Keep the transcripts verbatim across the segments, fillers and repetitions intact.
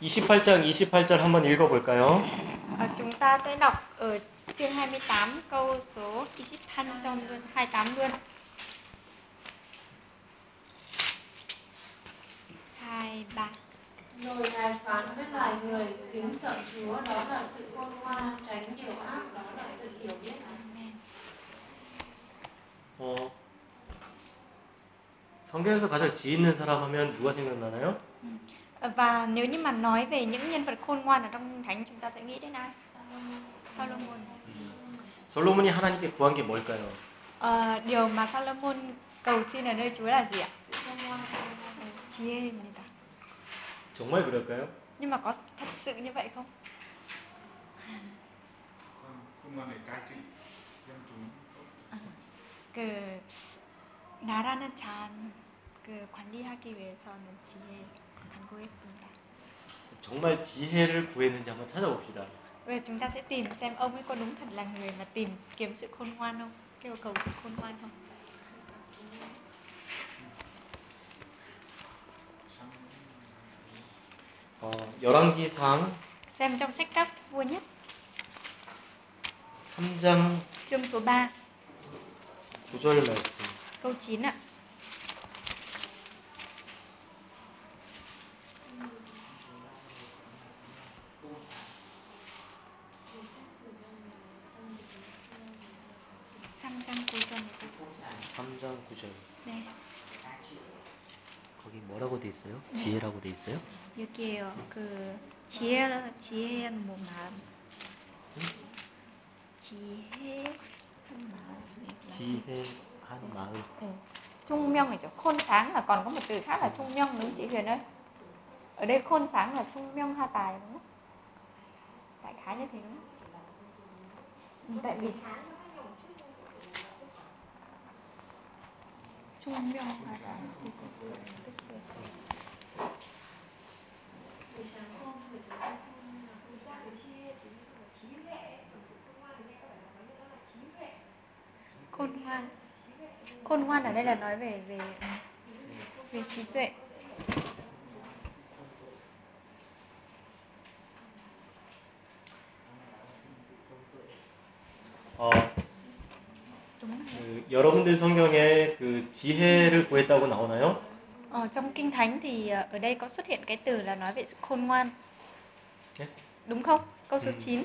이십팔 장 이십팔 절 한번 읽어볼까요? Ờ, chúng ta sẽ đọc ở chương hai mươi tám câu số 이십팔 절 luôn, hai mươi tám luôn. hai, ba. Rồi Ngài phán với loài người, kính sợ Chúa đó là sự khôn ngoan, tránh điều ác đó là sự hiểu biết. Amen. 어, 성경에서 가장 지혜 있는 사람 하면 누가 생각나나요? Và nếu như mà nói về những nhân vật khôn ngoan ở trong Kinh Thánh, chúng ta sẽ nghĩ đến ai? Solomon. 솔로몬이 하나님께 구한 게 뭘까요? Ờ, điều mà Solomon cầu xin ở nơi Chúa là gì ạ? 지혜입니다. 정말 그럴까요? Nhưng mà có thật sự như vậy không? Khôn ngoan để cai trị dân chúng tốt. 그 나라는 잘 그 관리하기 위해서는 지혜 간구했습니다. 정말 지혜를 구했는지 한번 찾아봅시다. Bây giờ chúng ta sẽ tìm xem ông ấy có đúng thật là người mà tìm kiếm sự khôn ngoan không? Kêu cầu sự khôn ngoan không? 어, 열왕기상 Xem trong sách các vua nhất 삼 장 chương số ba 구 절 말씀. câu chín ạ. 삼 장 구 절이죠. 삼 장 구 절. 네. 거기 뭐라고 돼 있어요? 지혜라고 돼 있어요? 여기에요. 그 지혜 지혜한 뭐 마음. 지혜한 마음. 지혜한 마음. Ừ. Trung 명이죠. Khôn sáng là còn có một từ khác là trung 명đúng không chị Huyền ơi? Ở đây khôn sáng là trung 명하 tài đúng không? Đại khái như thế đúng không? Ừ, tại vì trung 명하 tài thì có cái sự Người sáng khôn, người sáng khôn là khôn sáng. Cái trí thì như là trí huệ, sự khôn ngoan thì nghe có vẻ là nói như đó là trí huệ. khôn ngoan. Khôn ngoan ở đây là nói về về về trí tuệ. 어, Đúng rồi. 그, 여러분들 성경에 그 지혜를 구했다고 나오나요? Ờ, trong Kinh Thánh thì ở đây có xuất hiện cái từ là nói về sự khôn ngoan. 네? Đúng không? Câu số 음. chín.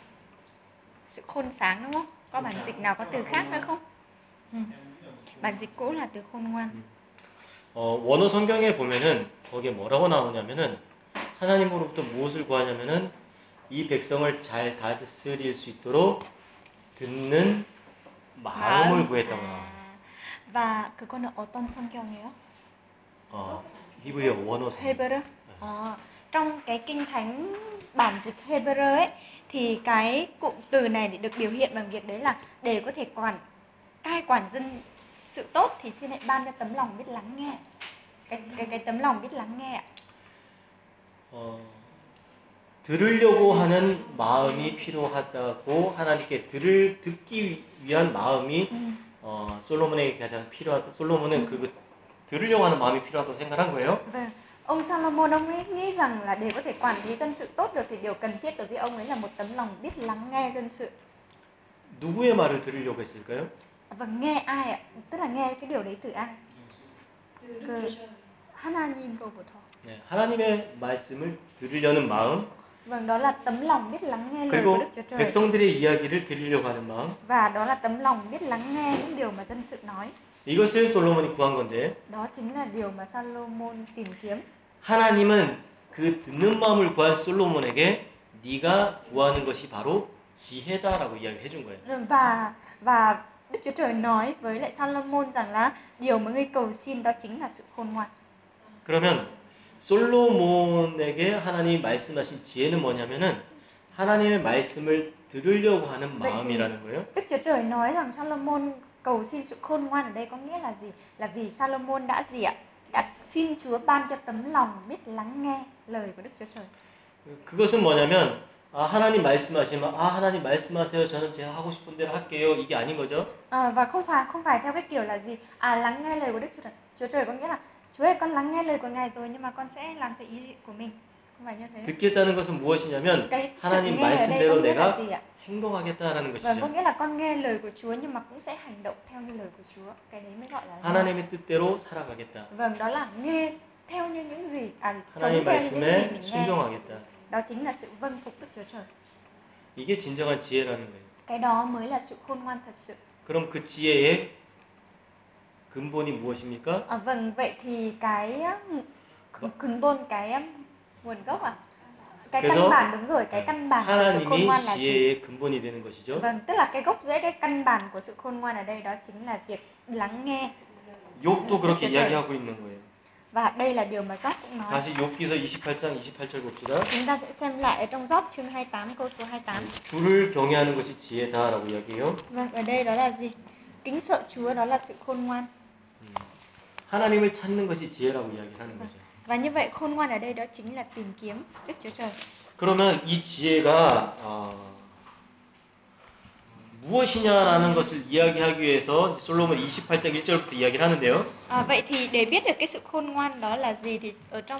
Sự khôn sáng đúng không? Có bản dịch nào có từ khác nữa không? Ừ. Bản dịch cũ là từ khôn ngoan. 어, 원어 성경에 보면은 거기에 뭐라고 나오냐면은 하나님으로부터 무엇을 구하냐면은 이 백성을 잘 다스릴 수 있도록 듣는 마음을 구했다고 나와요. Và 그거는 어떤 성경이에요? 어, 히브리어 원어 성경. Hebrew. À, trong cái Kinh Thánh bản dịch Hebrew ấy thì cái cụm từ này để được biểu hiện bằng việc đấy là để có thể quản cai quản dân sự tốt thì xin hãy ban cho tấm lòng biết lắng nghe. Cái cái cái tấm lòng biết lắng nghe ạ. 어, 들으려고 하는 마음이 필요하다고 하나님께 들을 듣기 위한 마음이 음. 어, 솔로몬에게 가장 필요하다. 솔로몬은 음. 그 들으려고 하는 마음이 필요하다고 생각한 거예요. Vâng. Ông Salomon ông ấy nghĩ rằng là để có thể quản lý dân sự tốt được thì điều cần thiết đối với ông ấy là một tấm lòng biết lắng nghe dân sự. 누구의 말을 들으려고 했을까요? Vâng, nghe ai ạ? Tức là nghe cái điều đấy từ ai? Từ Đức 그 Chúa Trời. 하나님로부터. 네, 하나님의 말씀을 들으려는 마음. Vâng, đó là tấm lòng biết lắng nghe lời của Đức 그리고 Chúa Trời. 백성들의 이야기를 들으려고 하는 마음. Và đó là tấm lòng biết lắng nghe những điều mà dân sự nói. 이것을 솔로몬이 구한 건데. Đó chính là điều mà Salomon tìm kiếm. 하나님은 그 듣는 마음을 구한 솔로몬에게 네가 구하는 것이 바로 지혜다라고 이야기해 준 거예요. Và và Đức Chúa Trời nói với lại Salomon rằng là điều mà ngươi cầu xin đó chính là sự khôn ngoan. 그러면 솔로몬에게 하나님이 말씀하신 지혜는 뭐냐면은 하나님의 말씀을 들으려고 하는 마음이라는 거예요. Đức Chúa Trời nói rằng Salomon cầu xin sự khôn ngoan ở đây có nghĩa là gì? Là vì Salomon đã gì ạ? Đã xin Chúa ban cho tấm lòng biết lắng nghe lời của Đức Chúa Trời. 그것은 뭐냐면 아, 하나님 말씀하시면 아, 하나님 말씀하세요. 저는 제가 하고 싶은 대로 할게요. 이게 아닌 거죠. À, và không phải không phải theo cái kiểu là gì? À, lắng nghe lời của Đức Chúa Trời. Chúa Trời có nghĩa là Chúa ơi, con lắng nghe lời của Ngài rồi nhưng mà con sẽ làm theo ý của mình. không phải như thế. 듣겠다는 것은 무엇이냐면 Cái sự 하나님 nghe ở đây có 말씀대로 nghĩa là 내가 gì ạ? 행동하겠다라는 Vâng, có 것이죠. nghĩa là con nghe lời của Chúa nhưng mà cũng sẽ hành động theo như lời của Chúa. Cái đấy mới gọi là nghe. 하나님의 뜻대로 살아가겠다. Vâng, đó là nghe theo như những gì, à, sống 하나님 theo như những gì 말씀에 mình nghe. 순종하겠다. Đó chính là sự vâng phục Đức Chúa Trời. 이게 진정한 지혜라는 거예요. Cái đó mới là sự khôn ngoan thật sự. 그럼 그 지혜의 근본이 무엇입니까? À, vâng, vậy thì cái 근본, cái nguồn gốc à? Cái căn 그래서 bản, đúng rồi, cái căn bản của sự khôn 하나님이 ngoan là gì? 지혜의 근본이 되는 것이죠. Vâng, tức là cái gốc rễ, cái căn bản của sự khôn ngoan ở đây đó chính là việc lắng nghe. 욥도 그렇게 그렇죠. 이야기하고 있는 거예요. Và đây là điều mà Gióp cũng nói. 다시 욥기서 이십팔 장 이십팔 절 봅시다. Chúng ta sẽ xem lại ở trong Gióp chương hai mươi tám câu số hai mươi tám. 주를 경외하는 것이 지혜다라고 이야기해요. Vâng, ở đây đó là gì? Kính sợ Chúa đó là sự khôn ngoan. 음, 하나님을 찾는 것이 지혜라고 이야기하는 거죠. Và như vậy khôn ngoan ở đây đó chính là tìm kiếm Đức Chúa Trời. 그러면 이 지혜가 어, 무엇이냐라는 것을 이야기하기 위해서 솔로몬 이십팔 장 일 절부터 이야기를 하는데요. À, vậy thì để biết được cái sự khôn ngoan đó là gì thì ở trong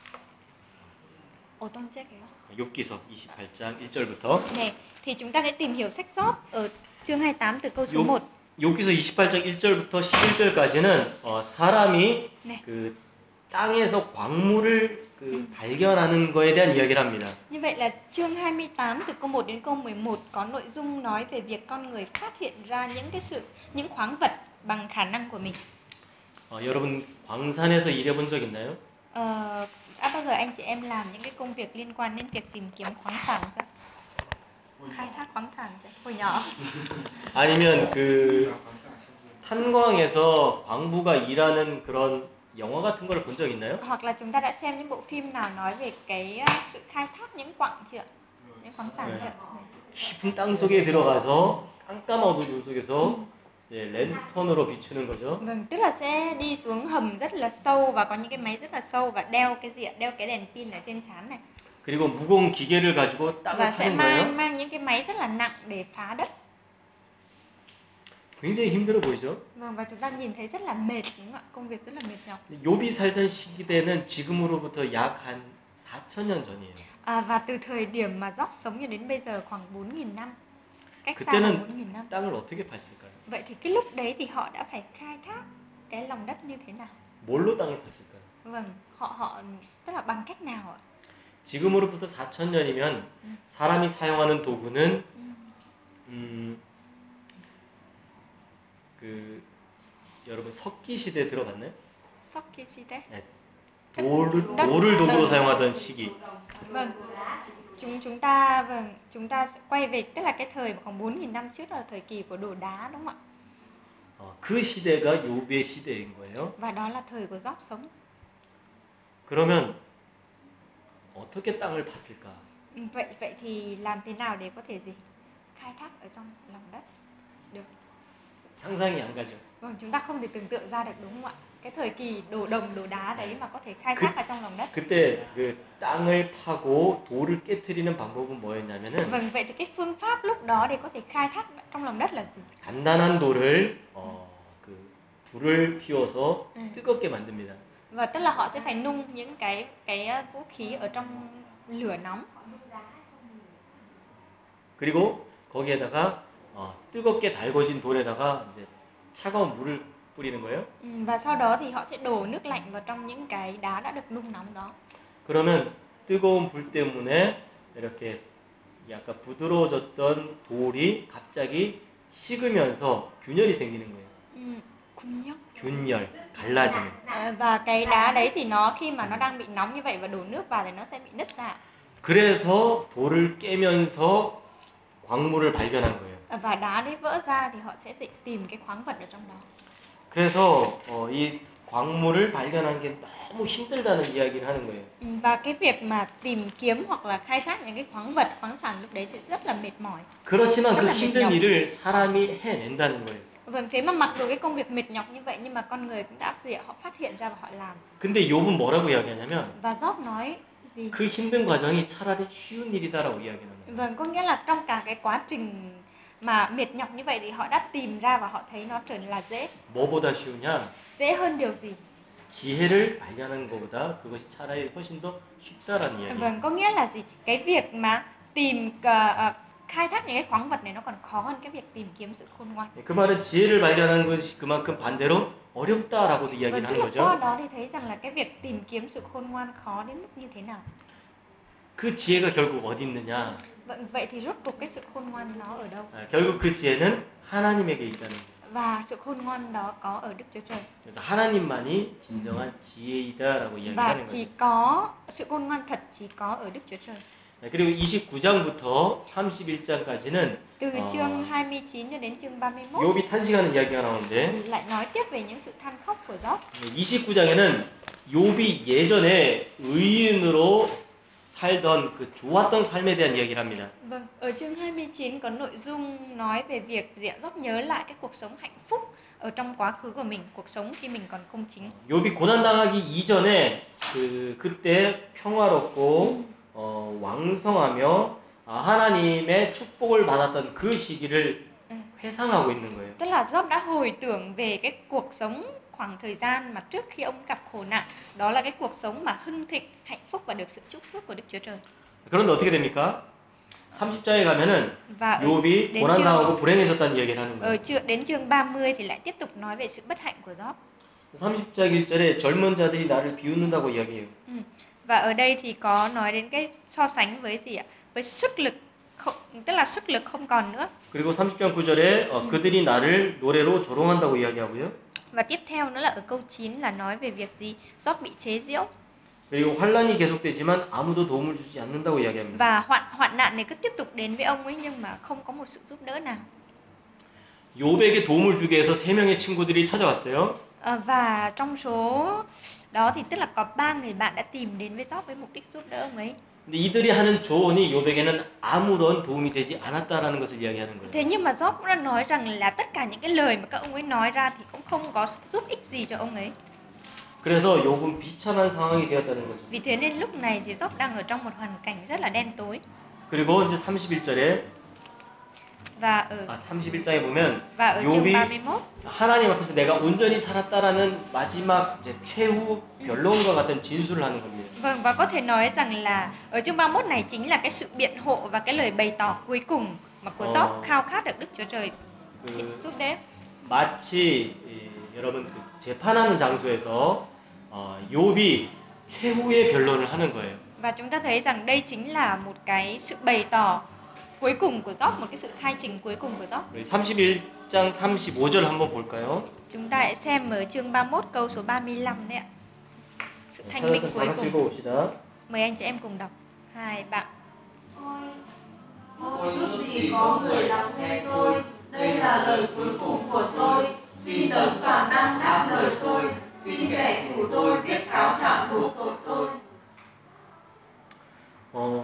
어떤 책이에요? 욥기서 이십팔 장 일 절부터. 네, thì chúng ta sẽ tìm hiểu sách Gióp ở chương hai mươi tám từ câu số 욥, một. 욥기서 이십팔 장 일 절부터 십일 절까지는 어, 사람이 네. 그 땅에서 광물을 그 발견하는 거에 대한 이야기를 합니다. Như vậy là chương hai mươi tám từ câu một đến câu mười một có nội dung nói về việc con người phát hiện ra những cái sự những khoáng vật bằng khả năng của mình. 어, 여러분 광산에서 일해본 적 있나요? Ờ, đã bao giờ anh chị em làm những cái công việc liên quan đến việc tìm kiếm khoáng sản chưa? Khai thác khoáng sản chưa? Hồi nhỏ. 아니면 그 탄광에서 광부가 일하는 그런 영화 같은 걸 본 적 있나요? Hoặc là chúng ta đã xem những bộ phim nào nói về cái uh, sự khai thác những quặng chưa? Những khoáng sản 네. chưa? 깊은 땅 속에 들어가서 깜깜한 어둠 속에서 예, 랜턴으로 비추는 거죠. Vâng, tức là sẽ đi xuống hầm rất là sâu và có những cái máy rất là sâu và đeo cái gì ạ? Đeo cái đèn pin ở trên trán này. 그리고 무거운 기계를 가지고 땅을 Và sẽ 파는 mang 거예요. mang những cái máy rất là nặng để phá đất. 굉장히 힘들어 보이죠? Vâng, và chúng ta nhìn thấy rất là mệt đúng không ạ? Công việc rất là mệt nhọc. 욥이 살던 시기대는 지금으로부터 약 한 사천 년 전이에요. À, và từ thời điểm mà Gióp sống cho đến bây giờ khoảng bốn nghìn năm. Cách xa khoảng bốn nghìn 그때는 năm. 땅을 어떻게 팠을까요? Vậy thì cái lúc đấy thì họ đã phải khai thác cái lòng đất như thế nào? 뭘로 땅을 팠을까요? Vâng, họ họ tức là bằng cách nào ạ? 지금으로부터 사천 년이면 사람이 사용하는 도구는 음, 그 여러분 석기 시대 들어봤나요? 석기 시대? 네. 돌을 đất- 돌을 도구로 đất- 사용하던 시기. Vâng. Chúng chúng ta vâng, chúng ta sẽ quay về tức là cái thời khoảng bốn nghìn năm trước là thời kỳ của đồ đá đúng không ạ? 어, 그 시대가 욥의 시대인 거예요. Và đó là thời của Gióp sống. 그러면 어떻게 땅을 팠을까? Ừ, Vậy vậy thì làm thế nào để có thể gì? Khai thác ở trong lòng đất được. 상상이 안 가죠. Vâng, chúng ta không thể tưởng tượng ra được đúng không ạ? Cái thời kỳ đồ đồng, đồ đá đấy mà có thể khai 그, thác ở trong lòng đất. 그때 그 땅을 파고 돌을 깨트리는 방법은 뭐였냐면은 Vâng, vậy thì cái phương pháp lúc đó để có thể khai thác trong lòng đất là gì? 단단한 돌을 어, 그 불을 피워서 음. 뜨겁게 만듭니다. Và tức là họ sẽ phải nung những cái cái vũ khí ở trong lửa nóng. 그리고 거기에다가 어, 뜨겁게 달궈진 돌에다가 이제 차가운 물을 뿌리는 거예요. Ừ, và sau đó thì họ sẽ đổ nước lạnh vào trong những cái đá đã được nung nóng đó. 그러면 뜨거운 불 때문에 이렇게 약간 부드러워졌던 돌이 갑자기 식으면서 균열이 생기는 거예요. Ừ, 군역. 균열, 갈라지는. À, và cái đá đấy thì nó khi mà nó đang bị nóng như vậy và đổ nước vào thì nó sẽ bị nứt ra. 그래서 돌을 깨면서 광물을 발견한 거예요. À, và đá đấy vỡ ra thì họ sẽ tìm cái khoáng vật ở trong đó. 그래서 어, 이 광물을 발견한 게 너무 힘들다는 이야기를 하는 거예요. Ừ, và cái việc mà tìm kiếm hoặc là khai thác những cái khoáng vật, khoáng sản lúc đấy thì rất là mệt mỏi. 그렇지만 rất 그 là mệt 힘든 nhọc. 일을 사람이 해낸다는 거예요. Vâng, thế mà mặc dù cái công việc mệt nhọc như vậy nhưng mà con người cũng đã gì ạ? Họ phát hiện ra và họ làm. 근데 욥은 뭐라고 이야기하냐면 Và Gióp nói gì? 그 힘든 과정이 차라리 쉬운 일이다라고 이야기하는 거예요. Vâng, có nghĩa là trong cả cái quá trình mà mệt nhọc như vậy thì họ đã tìm ra và họ thấy nó trở nên là dễ. 뭐보다 쉬우냐? Dễ hơn điều gì? 지혜를 발견하는 것보다 그것이 차라리 훨씬 더 쉽다라는 이야기예요. Vâng, có nghĩa là gì? Cái việc mà tìm cà- à, khai thác những cái khoáng vật này nó còn khó hơn cái việc tìm kiếm sự khôn ngoan. 그 말은 지혜를 발견하는 것이 그만큼 반대로 어렵다라고도 Vâng, 이야기를 tức 하는 là qua 거죠. đó thì thấy rằng là cái việc tìm kiếm sự khôn ngoan khó đến mức như thế nào. 그 지혜가 결국 어디 있느냐? Vậy, vậy thì rốt cuộc cái sự khôn ngoan nó ở đâu? 아, 결국 그 지혜는 하나님에게 있다는 거예요. Và sự khôn ngoan đó có ở Đức Chúa Trời. 그래서 하나님만이 진정한 지혜이다라고 이야기를 Và 하는 chỉ 거죠. có sự khôn ngoan thật chỉ có ở Đức Chúa Trời. 네, 그리고 이십구 장부터 삼십일 장까지는 Từ 어, chương hai mươi chín cho đến chương ba mươi mốt 욥이 탄식하는 이야기가 나오는데 lại nói tiếp về những sự than khóc của Gióp. 이십구 장에는 욥이 예전에 의인으로 살던 그 좋았던 삶에 대한 이야기를 합니다. Vâng, ở chương hai mươi chín có nội dung nói về việc Gióp nhớ lại cái cuộc sống hạnh phúc ở trong quá khứ của mình, cuộc sống khi mình còn công chính. 욥이 고난 당하기 이전에 그 그때 평화롭고 어, 왕성하며 아, 하나님의 축복을 받았던 그 시기를 회상하고 있는 거예요. Tức là Gióp đã hồi tưởng về cái cuộc sống khoảng thời gian mà trước khi ông gặp khổ nạn, đó là cái cuộc sống mà hưng thịnh, hạnh phúc và được sự chúc phước của Đức Chúa Trời. 그런데 어떻게 됩니까? 삼십 장에 가면은 Và ở, 욥이 đến 고난 chương, 당하고 불행해졌다는 얘기를 하는 ở 거예요. chương, đến chương ba mươi thì lại tiếp tục nói về sự bất hạnh của Gióp. 삼십 장 일 절에 젊은 자들이 나를 비웃는다고 이야기해요. Ừ. Và ở đây thì có nói đến cái so sánh với gì ạ? Với sức lực không, tức là sức lực không còn nữa. 그리고 삼십 장 구 절에 어, 그들이 나를 노래로 조롱한다고 이야기하고요. Và tiếp theo nữa là ở câu chín là nói về việc gì? Gióp bị chế giễu. 그리고 환란이 계속되지만 아무도 도움을 주지 않는다고 이야기합니다. Và hoạn hoạn nạn này cứ tiếp tục đến với ông ấy nhưng mà không có một sự giúp đỡ nào. 욥에게 도움을 주기 위해서 세 명의 친구들이 찾아왔어요. À, và trong số đó thì tức là có ba người bạn đã tìm đến với Gióp với mục đích giúp đỡ ông ấy. 근데 이들이 하는 조언이 욥에게는 아무런 도움이 되지 않았다라는 것을 이야기하는 거예요. Thế nhưng mà Gióp cũng đã nói rằng là tất cả những cái lời mà các ông ấy nói ra thì cũng không có giúp ích gì cho ông ấy. 그래서 욥은 비참한 상황이 되었다는 거죠. Vì thế nên lúc này thì Gióp đang ở trong một hoàn cảnh rất là đen tối. 그리고 이제 삼십일 절에 Và ở 아, 삼십일 장에 보면 và ở chương ba mươi 욥이 mốt 하나님 앞에서 내가 온전히 살았다라는 마지막 이제 최후 변론과 같은 진술을 하는 겁니다. Vâng, và có thể nói rằng là ở chương ba mươi mốt này chính là cái sự biện hộ và cái lời bày tỏ cuối cùng mà của Gióp Ờ. khao khát được Đức Chúa Trời 그 giúp đỡ. 마치 이, 여러분 그 재판하는 장소에서 어, 욥이 최후의 변론을 하는 거예요. Và chúng ta thấy rằng đây chính là một cái sự bày tỏ cuối cùng của Gióp, một cái sự khai trình cuối cùng của Gióp. 우리 삼십일 장 삼십오 절 한번 볼까요? Chúng ta hãy xem ở chương ba mươi mốt câu số ba mươi lăm đấy ạ. Sự thanh minh 찾아서 다 cuối 같이 cùng. 읽어봅시다. Mời anh chị em cùng đọc. Hai bạn. Ôi, ôi ước gì có người lắng nghe tôi, đây là lời cuối cùng của tôi. Xin đấng toàn năng đáp lời tôi, xin kẻ thù tôi viết cáo trạng buộc tội tôi. 어,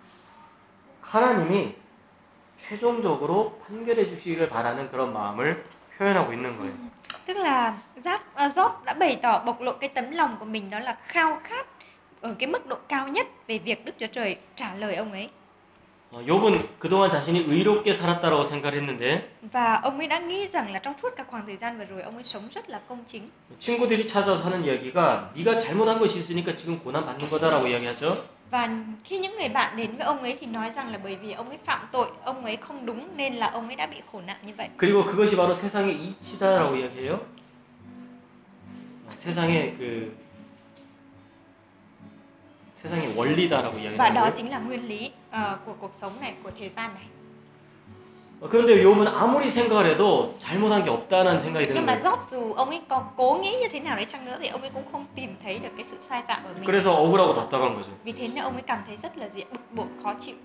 하나님이 최종적으로 판결해 주시기를 바라는 그런 마음을 표현하고 있는 거예요. Tức là Giáp, à, Gióp đã bày tỏ bộc lộ cái tấm lòng của mình, đó là khao khát ở cái mức độ cao nhất về việc Đức Chúa Trời trả lời ông ấy. 어, 욥은 그동안 자신이 의롭게 살았다라고 생각을 했는데 Và ông ấy đã nghĩ rằng là trong suốt cả khoảng thời gian vừa rồi ông ấy sống rất là công chính. 친구들이 찾아서 하는 이야기가 네가 잘못한 것이 있으니까 지금 고난 받는 거다라고 이야기하죠. Và khi những người bạn đến với ông ấy thì nói rằng là bởi vì ông ấy phạm tội, ông ấy không đúng nên là ông ấy đã bị khổ nạn như vậy. 그리고 그것이 바로 세상의 이치다라고 이야기해요. 어, 세상의 그 세상의 원리다라고 이야기를 Và đó 하는데 chính là nguyên lý ờ, của cuộc sống này, của thế gian này. 어, 그런데 욥은 아무리 생각을 해도 잘못한 게 없다는 생각이 드는 Nhưng mà 거예요. Gióp dù ông ấy có cố nghĩ như thế nào đấy chăng nữa thì ông ấy cũng không tìm thấy được cái sự sai phạm ở mình. 그래서 억울하고 답답한 거죠. Vì thế nên ông ấy cảm thấy rất là gì bực bội, khó chịu.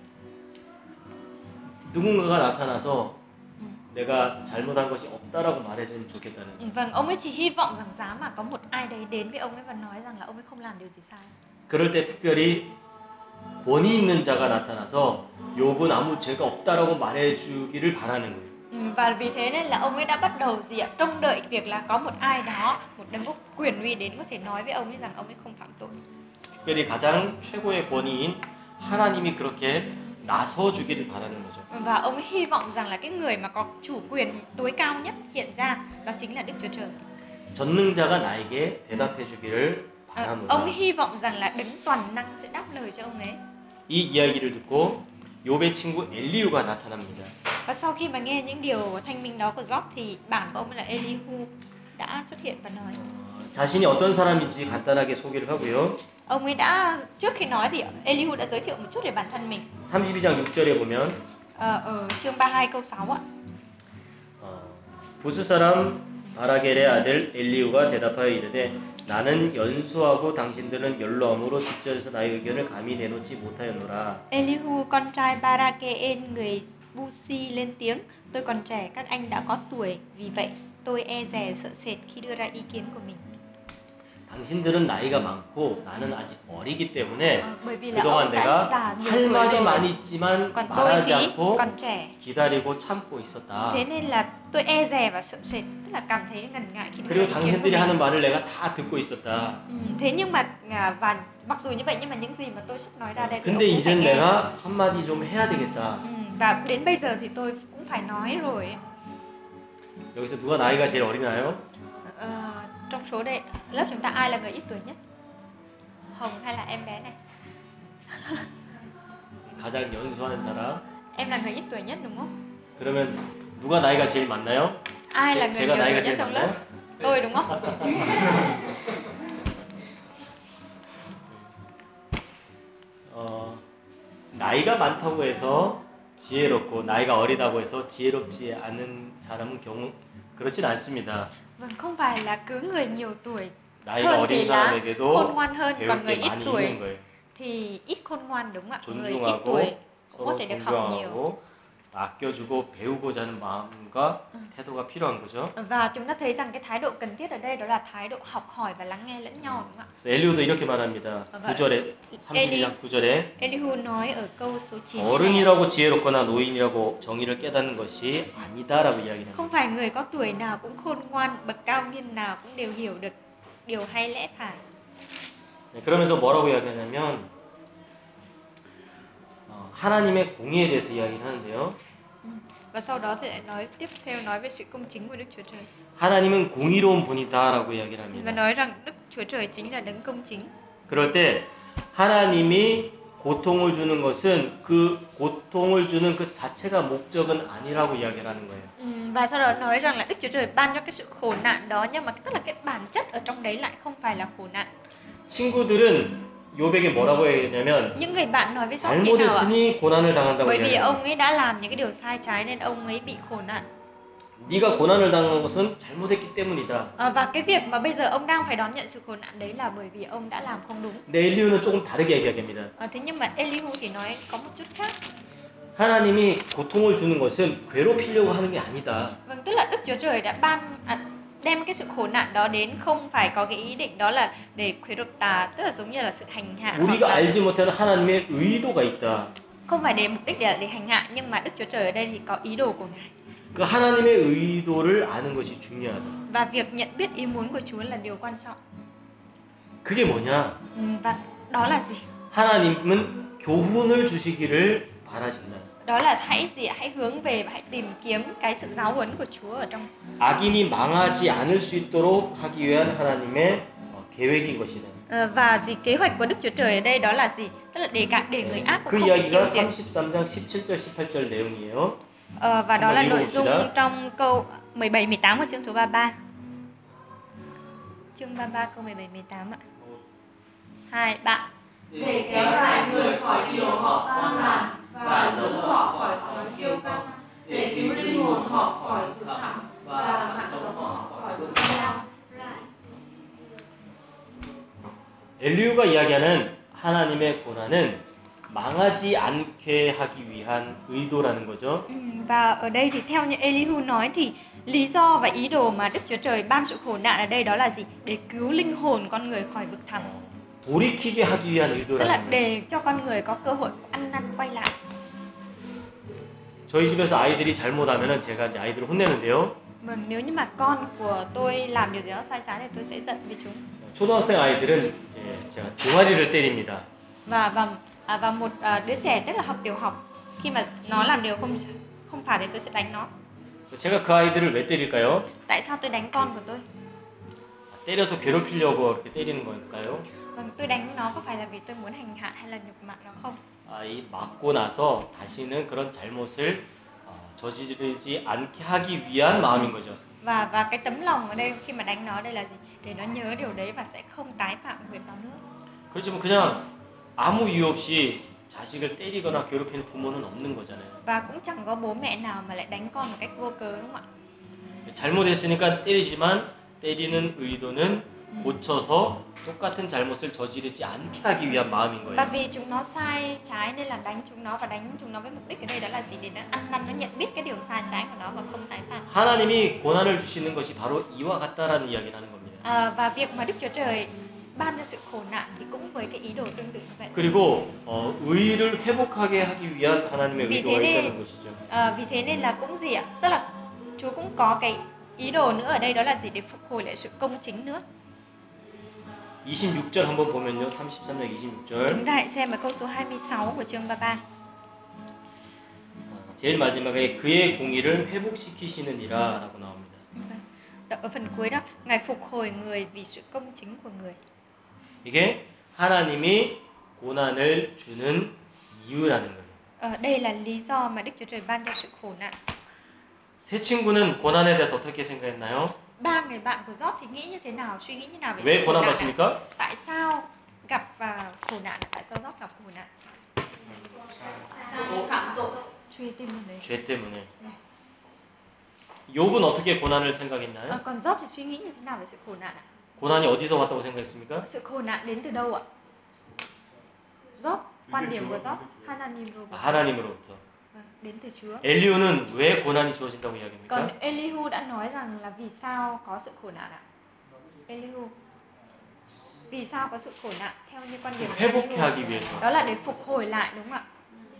누군가가 나타나서 Ừ. 내가 잘못한 것이 없다라고 말해주면 좋겠다는 Ừ, 거예요. Vâng, ông ấy chỉ hy vọng rằng giá mà có một ai đấy đến với ông ấy và nói rằng là ông ấy không làm điều gì sai. 그럴 때 특별히 권위 있는 자가 나타나서 욥은 아무 죄가 없다라고 말해주기를 바라는 거예요. Ừ, và vì thế nên là ông ấy đã bắt đầu gì ạ? Trông đợi việc là có một ai đó, một đấng có quyền uy đến có thể nói với ông ấy rằng ông ấy không phạm tội. 특별히 가장 최고의 권위인 하나님이 그렇게 나서주기를 바라는 거죠. Và ông ấy hy vọng rằng là cái người mà có chủ quyền tối cao nhất hiện ra đó chính là Đức Chúa Trời. 전능자가 나에게 대답해 주기를 Ờ, 바라노라. ông ấy hy vọng rằng là đấng toàn năng sẽ đáp lời cho ông ấy. 이 이야기를 듣고 욥의 친구 엘리후가 나타납니다. Và sau khi mà nghe những điều thanh minh đó của Job thì bạn của ông ấy là Elihu đã xuất hiện và nói. 어, 자신이 어떤 사람인지 간단하게 소개를 하고요. Ông ấy đã, trước khi nói thì Elihu đã giới thiệu một chút về bản thân mình. 삼십이 장 육 절에 보면 Ờ, ở chương ba mươi hai câu sáu ạ. 어, 부스 사람 바라겔의 아들 엘리후가 대답하여 이르되 나는 연소하고 당신들은 연로함으로 집전에서 나의 의견을 감히 내놓지 못하였노라. Elihu con trai Barakeel người Busi lên tiếng, tôi còn trẻ, các anh đã có tuổi, vì vậy tôi e dè sợ sệt khi đưa ra ý kiến của mình. 당신들은 나이가 많고 나는 아직 어리기 때문에 Ờ, bởi vì là 그동안 ông đã 내가 già nhiều 할 tuổi 말이 rồi, 많이 있지만 còn tôi 말하지 thì 않고 còn trẻ, 기다리고 참고 있었다. thế nên là tôi e dè và sợ sệt, tức là cảm thấy ngần ngại khi đưa ra 그리고 ý kiến của 당신들이 mình. 하는 말을 내가 다 듣고 있었다. Ừ, thế nhưng mà à, và mặc dù như vậy nhưng mà những gì mà tôi sắp nói ra đây thì 근데 ông cũng phải 이젠 nghe. 내가 한마디 좀 해야 되겠다. Ừ, và đến bây giờ thì tôi cũng phải nói rồi ấy. 여기서 누가 나이가 제일 어리나요? Ờ, trong số đây lớp chúng ta ai là người ít tuổi nhất? Hồng hay là em bé này? 가장 연소한 사람. Em là người ít tuổi nhất đúng không? 그러면 누가 나이가 제일 많나요? Ai là 제, người 제가 nhiều 나이가 tuổi nhất 제일 trong 많나요? lớp? Tôi đúng không? 어, 나이가 많다고 해서 지혜롭고 나이가 어리다고 해서 지혜롭지 않은 사람은 경우 그렇진 않습니다. Vâng, không phải là cứ người nhiều tuổi 나이가 hơn 어린 thì là 사람에게도 khôn ngoan hơn, 배울 còn người 게 ít 많이 tuổi 있는 거예요. thì ít khôn ngoan đúng không ạ? Người ít 존중하고 tuổi cũng có 서로 thể được học nhiều. 존경하고 아껴주고 배우고자 하는 마음과 Ừ. 태도가 필요한 거죠. Và chúng ta thấy rằng cái thái độ cần thiết ở đây đó là thái độ học hỏi và lắng nghe lẫn nhau đúng không ạ? 그래서 엘리후도 이렇게 말합니다. 구 절에 삼십이 장 구 절에 Elihu nói ở câu số chín này, 어른이라고 지혜롭거나 노인이라고 정의를 깨닫는 것이 아니다라고 이야기합니다. không phải người có tuổi nào cũng khôn ngoan, bậc cao niên nào cũng đều hiểu được điều hay lẽ phải. 네, 그러면서 뭐라고 이야기하냐면 어, 하나님의 공의에 대해서 이야기를 하는데요. Ừ. Và sau đó thì lại nói tiếp theo nói về sự công chính của Đức Chúa Trời. 하나님은 공의로운 분이다라고 이야기를 Và 합니다. nói rằng Đức Chúa Trời chính là đấng công chính. 그럴 때 하나님이 고통을 주는 것은 그 고통을 주는 그 자체가 목적은 아니라고 이야기를 하는 거예요. Ừ, và sau đó nói rằng là Đức Chúa Trời ban cho cái sự khổ nạn đó, nhưng mà tức là cái bản chất ở trong đấy lại không phải là khổ nạn. 친구들은 욥에게 뭐라고 얘기했냐면 Những người bạn nói với Job như nào ạ? 잘못했으니 고난을 당한다고 Bởi vì ông 이야기합니다. ấy đã làm những cái điều sai trái nên ông ấy bị khổ nạn. 네가 고난을 당한 것은 잘못했기 때문이다. À, và cái việc mà bây giờ ông đang phải đón nhận sự khổ nạn đấy là bởi vì ông đã làm không đúng. 근데 엘리후는 조금 다르게 이야기합니다. À, thế nhưng mà Elihu thì nói có một chút khác. 하나님이 고통을 주는 것은 괴롭히려고 하는 게 아니다. Vâng, tức là Đức Chúa Trời đã ban à, đem cái sự khổ nạn đó đến không phải có cái ý định đó là để khuấy động ta, tức là giống như là sự hành hạ hoặc 우리가 là 알지 못하는 하나님의 의도가 있다. không phải để mục đích để, để hành hạ, nhưng mà Đức Chúa Trời ở đây thì có ý đồ của Ngài. 그 하나님의 의도를 아는 것이 중요하다. Và việc nhận biết ý muốn của Chúa là điều quan trọng. 그게 뭐냐? Ừ, và đó là gì? 하나님은 교훈을 주시기를 바라신다. Đó là hãy gì ạ? Hãy hướng về và hãy tìm kiếm cái sự giáo huấn của Chúa ở trong. 악인이 망하지 않을 수 있도록 하기 위한 하나님의 계획인 것이다. Ờ, và gì kế hoạch của Đức Chúa Trời ở đây đó là gì? Tức là để cả để người ác cũng 그 không bị tiêu 이야기가 diệt. 삼십삼 장 십칠 절 십팔 절 내용이에요. Ờ, và đó là 한번 nội dung 읽어봅시다. trong câu mười bảy mười tám của chương số ba mươi ba. Chương ba mươi ba câu mười bảy mười tám ạ. Hai, ba. Để kéo lại người khỏi điều họ đang làm và giữ họ khỏi thói kiêu căng, để cứu linh hồn họ khỏi vực thẳm và mạng sống họ khỏi vực lao. 엘리후가 이야기하는 하나님의 고난은 망하지 않게 하기 위한 의도라는 거죠. Ừ, và ở đây thì theo như Elihu nói thì lý do và ý đồ mà Đức Chúa Trời ban sự khổ nạn ở đây đó là gì? Để cứu linh hồn con người khỏi vực thẳm. 돌이키게 하기 위한 Tức là 의도라는 거예요. để cho con người có cơ hội ăn năn quay lại. 저희 집에서 아이들이 잘못하면은 제가 이제 아이들을 혼내는데요. Vâng, nếu như mà con của tôi làm điều gì đó sai trái thì tôi sẽ giận với chúng. 초등학생 아이들은 이제 제가 종아리를 때립니다. Và và à, và một à, đứa trẻ tức là học tiểu học, khi mà nó làm điều không không phải thì tôi sẽ đánh nó. 제가 그 아이들을 왜 때릴까요? Tại sao tôi đánh con của tôi? 때려서 괴롭히려고 그렇게 때리는 걸까요? Vâng, tôi đánh nó có phải là vì tôi muốn hành hạ hay là nhục mạ nó không? 아, 이 맞고 나서 다시는 그런 잘못을 어, 저지르지 않게 하기 위한 마음인 거죠. Và và cái tấm lòng ở đây khi mà đánh nó đây là gì? Để nó nhớ điều đấy và sẽ không tái phạm việc đó nữa. 그렇지만 그냥 아무 이유 없이 자식을 때리거나 괴롭히는 부모는 없는 거잖아요. Và cũng chẳng có bố mẹ nào mà lại đánh con một cách vô cớ, đúng không ạ? 잘못했으니까 때리지만 때리는 의도는 고쳐서 똑같은 잘못을 저지르지 않게 하기 위한 마음인 Và 거예요. vì chúng nó sai trái nên là đánh chúng nó, và đánh chúng nó với mục đích ở đây đó là gì? Để nó ăn năn, nó nhận biết cái điều sai trái của nó và không tái phạm. 하나님이 고난을 주시는 것이 바로 이와 같다라는 이야기를 하는 겁니다. À, và việc mà Đức Chúa Trời ban cho sự khổ nạn thì cũng với cái ý đồ tương tự như vậy. 그리고 어, 의를 회복하게 하기 위한 하나님의 Vì 의도가 thế nên 있다는 것이죠. à, vì thế nên là cũng gì ạ? Tức là Chúa cũng có cái ý đồ nữa ở đây, đó là gì? Để phục hồi lại sự công chính nữa. 이십육 절 한번 보면요. 삼십삼 장 이십육 절. Chúng ta hãy xem ở câu số hai mươi sáu của chương ba mươi ba. 제일 마지막에 그의 공의를 회복시키시느니라라고 나옵니다. Ở phần cuối đó, Ngài phục hồi người vì sự công chính của người. 이게 하나님이 고난을 주는 이유라는 거예요. Ờ, đây là lý do mà Đức Chúa Trời ban cho sự khổ nạn. 새 친구는 고난에 대해서 어떻게 생각했나요? Ba người bạn của Job thì nghĩ như thế nào, suy nghĩ như nào về 왜 sự khổ 고난 nạn 받습니까? này? Tại sao gặp vào khổ nạn? Tại sao Job gặp khổ nạn? Sao phạm tội? Truy tim luôn đấy. 죄 때문에. 욥은 어떻게 고난을 생각했나요? À, còn Job thì suy nghĩ như thế nào về sự khổ nạn ạ? 고난이 어디서 왔다고 생각했습니까? Sự khổ nạn đến từ đâu ạ? Job, quan điểm của Job, 하나님으로부터. 하나님으로부터. Vâng, đến từ Chúa. 엘리후는 왜 고난이 주어진다고 이야기합니까? Còn Elihu đã nói rằng là vì sao có sự khổ nạn ạ? Elihu, vì sao có sự khổ nạn theo như quan điểm của 회복해 하기 Elihu? 위해서. Đó là để phục hồi lại, đúng không ạ?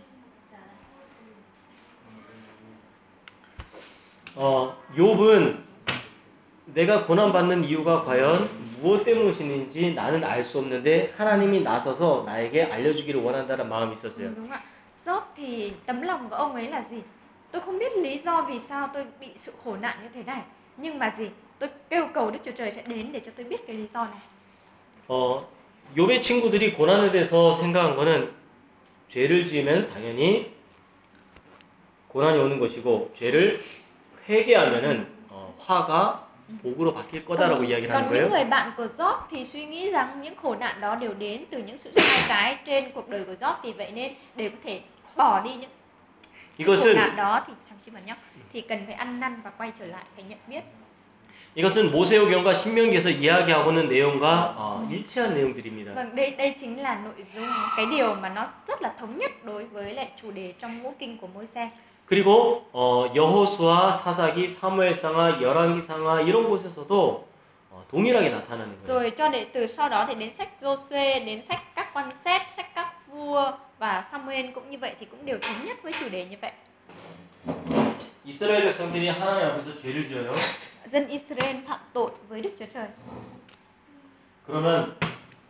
어, 욥은 내가 고난받는 이유가 과연 무엇 때문인지 나는 알 수 없는데 하나님이 나서서 나에게 알려주기를 원한다는 마음이 있었어요. Ừ, đúng ạ. Job thì tấm lòng của ông ấy là gì? Tôi không biết lý do vì sao tôi bị sự khổ nạn như thế này, nhưng mà gì? Tôi kêu cầu Đức Chúa Trời sẽ đến để cho tôi biết cái lý do này. 어, 욥의 친구들이 고난에 대해서 생각한 거는 죄를 지으면 당연히 고난이 오는 것이고 죄를 회개하면은 어, 화가 복으로 바뀔 거다라고 Còn, 이야기를 còn 하는 những 거예요. người bạn của Job thì suy nghĩ rằng những khổ nạn đó đều đến từ những sự sai trái trên cuộc đời của Job, vì vậy nên để có thể bỏ đi những sự khổ 이것은 nạn đó thì 잠시만요. Thì cần phải ăn năn và quay trở lại, phải nhận biết. 이것은 모세오경과 신명기에서 이야기하고는 내용과 어, 일치한 내용들입니다. Vâng, đây đây chính là nội dung, cái điều mà nó rất là thống nhất đối với lại chủ đề trong ngũ kinh của Môi-se. 그리고 어, 여호수아, 사사기, 사무엘상하, 열왕기상하 이런 곳에서도 어, 동일하게 나타나는 거예요. Rồi cho đệ từ sau đó thì đến sách Giô-suê, đến sách các quan xét, sách các vua và Samuel cũng như vậy thì cũng đều thống nhất với chủ đề như vậy. 이스라엘 백성들이 하나님 앞에서 죄를 지어요. Dân Israel phạm tội với Đức Chúa Trời. 그러면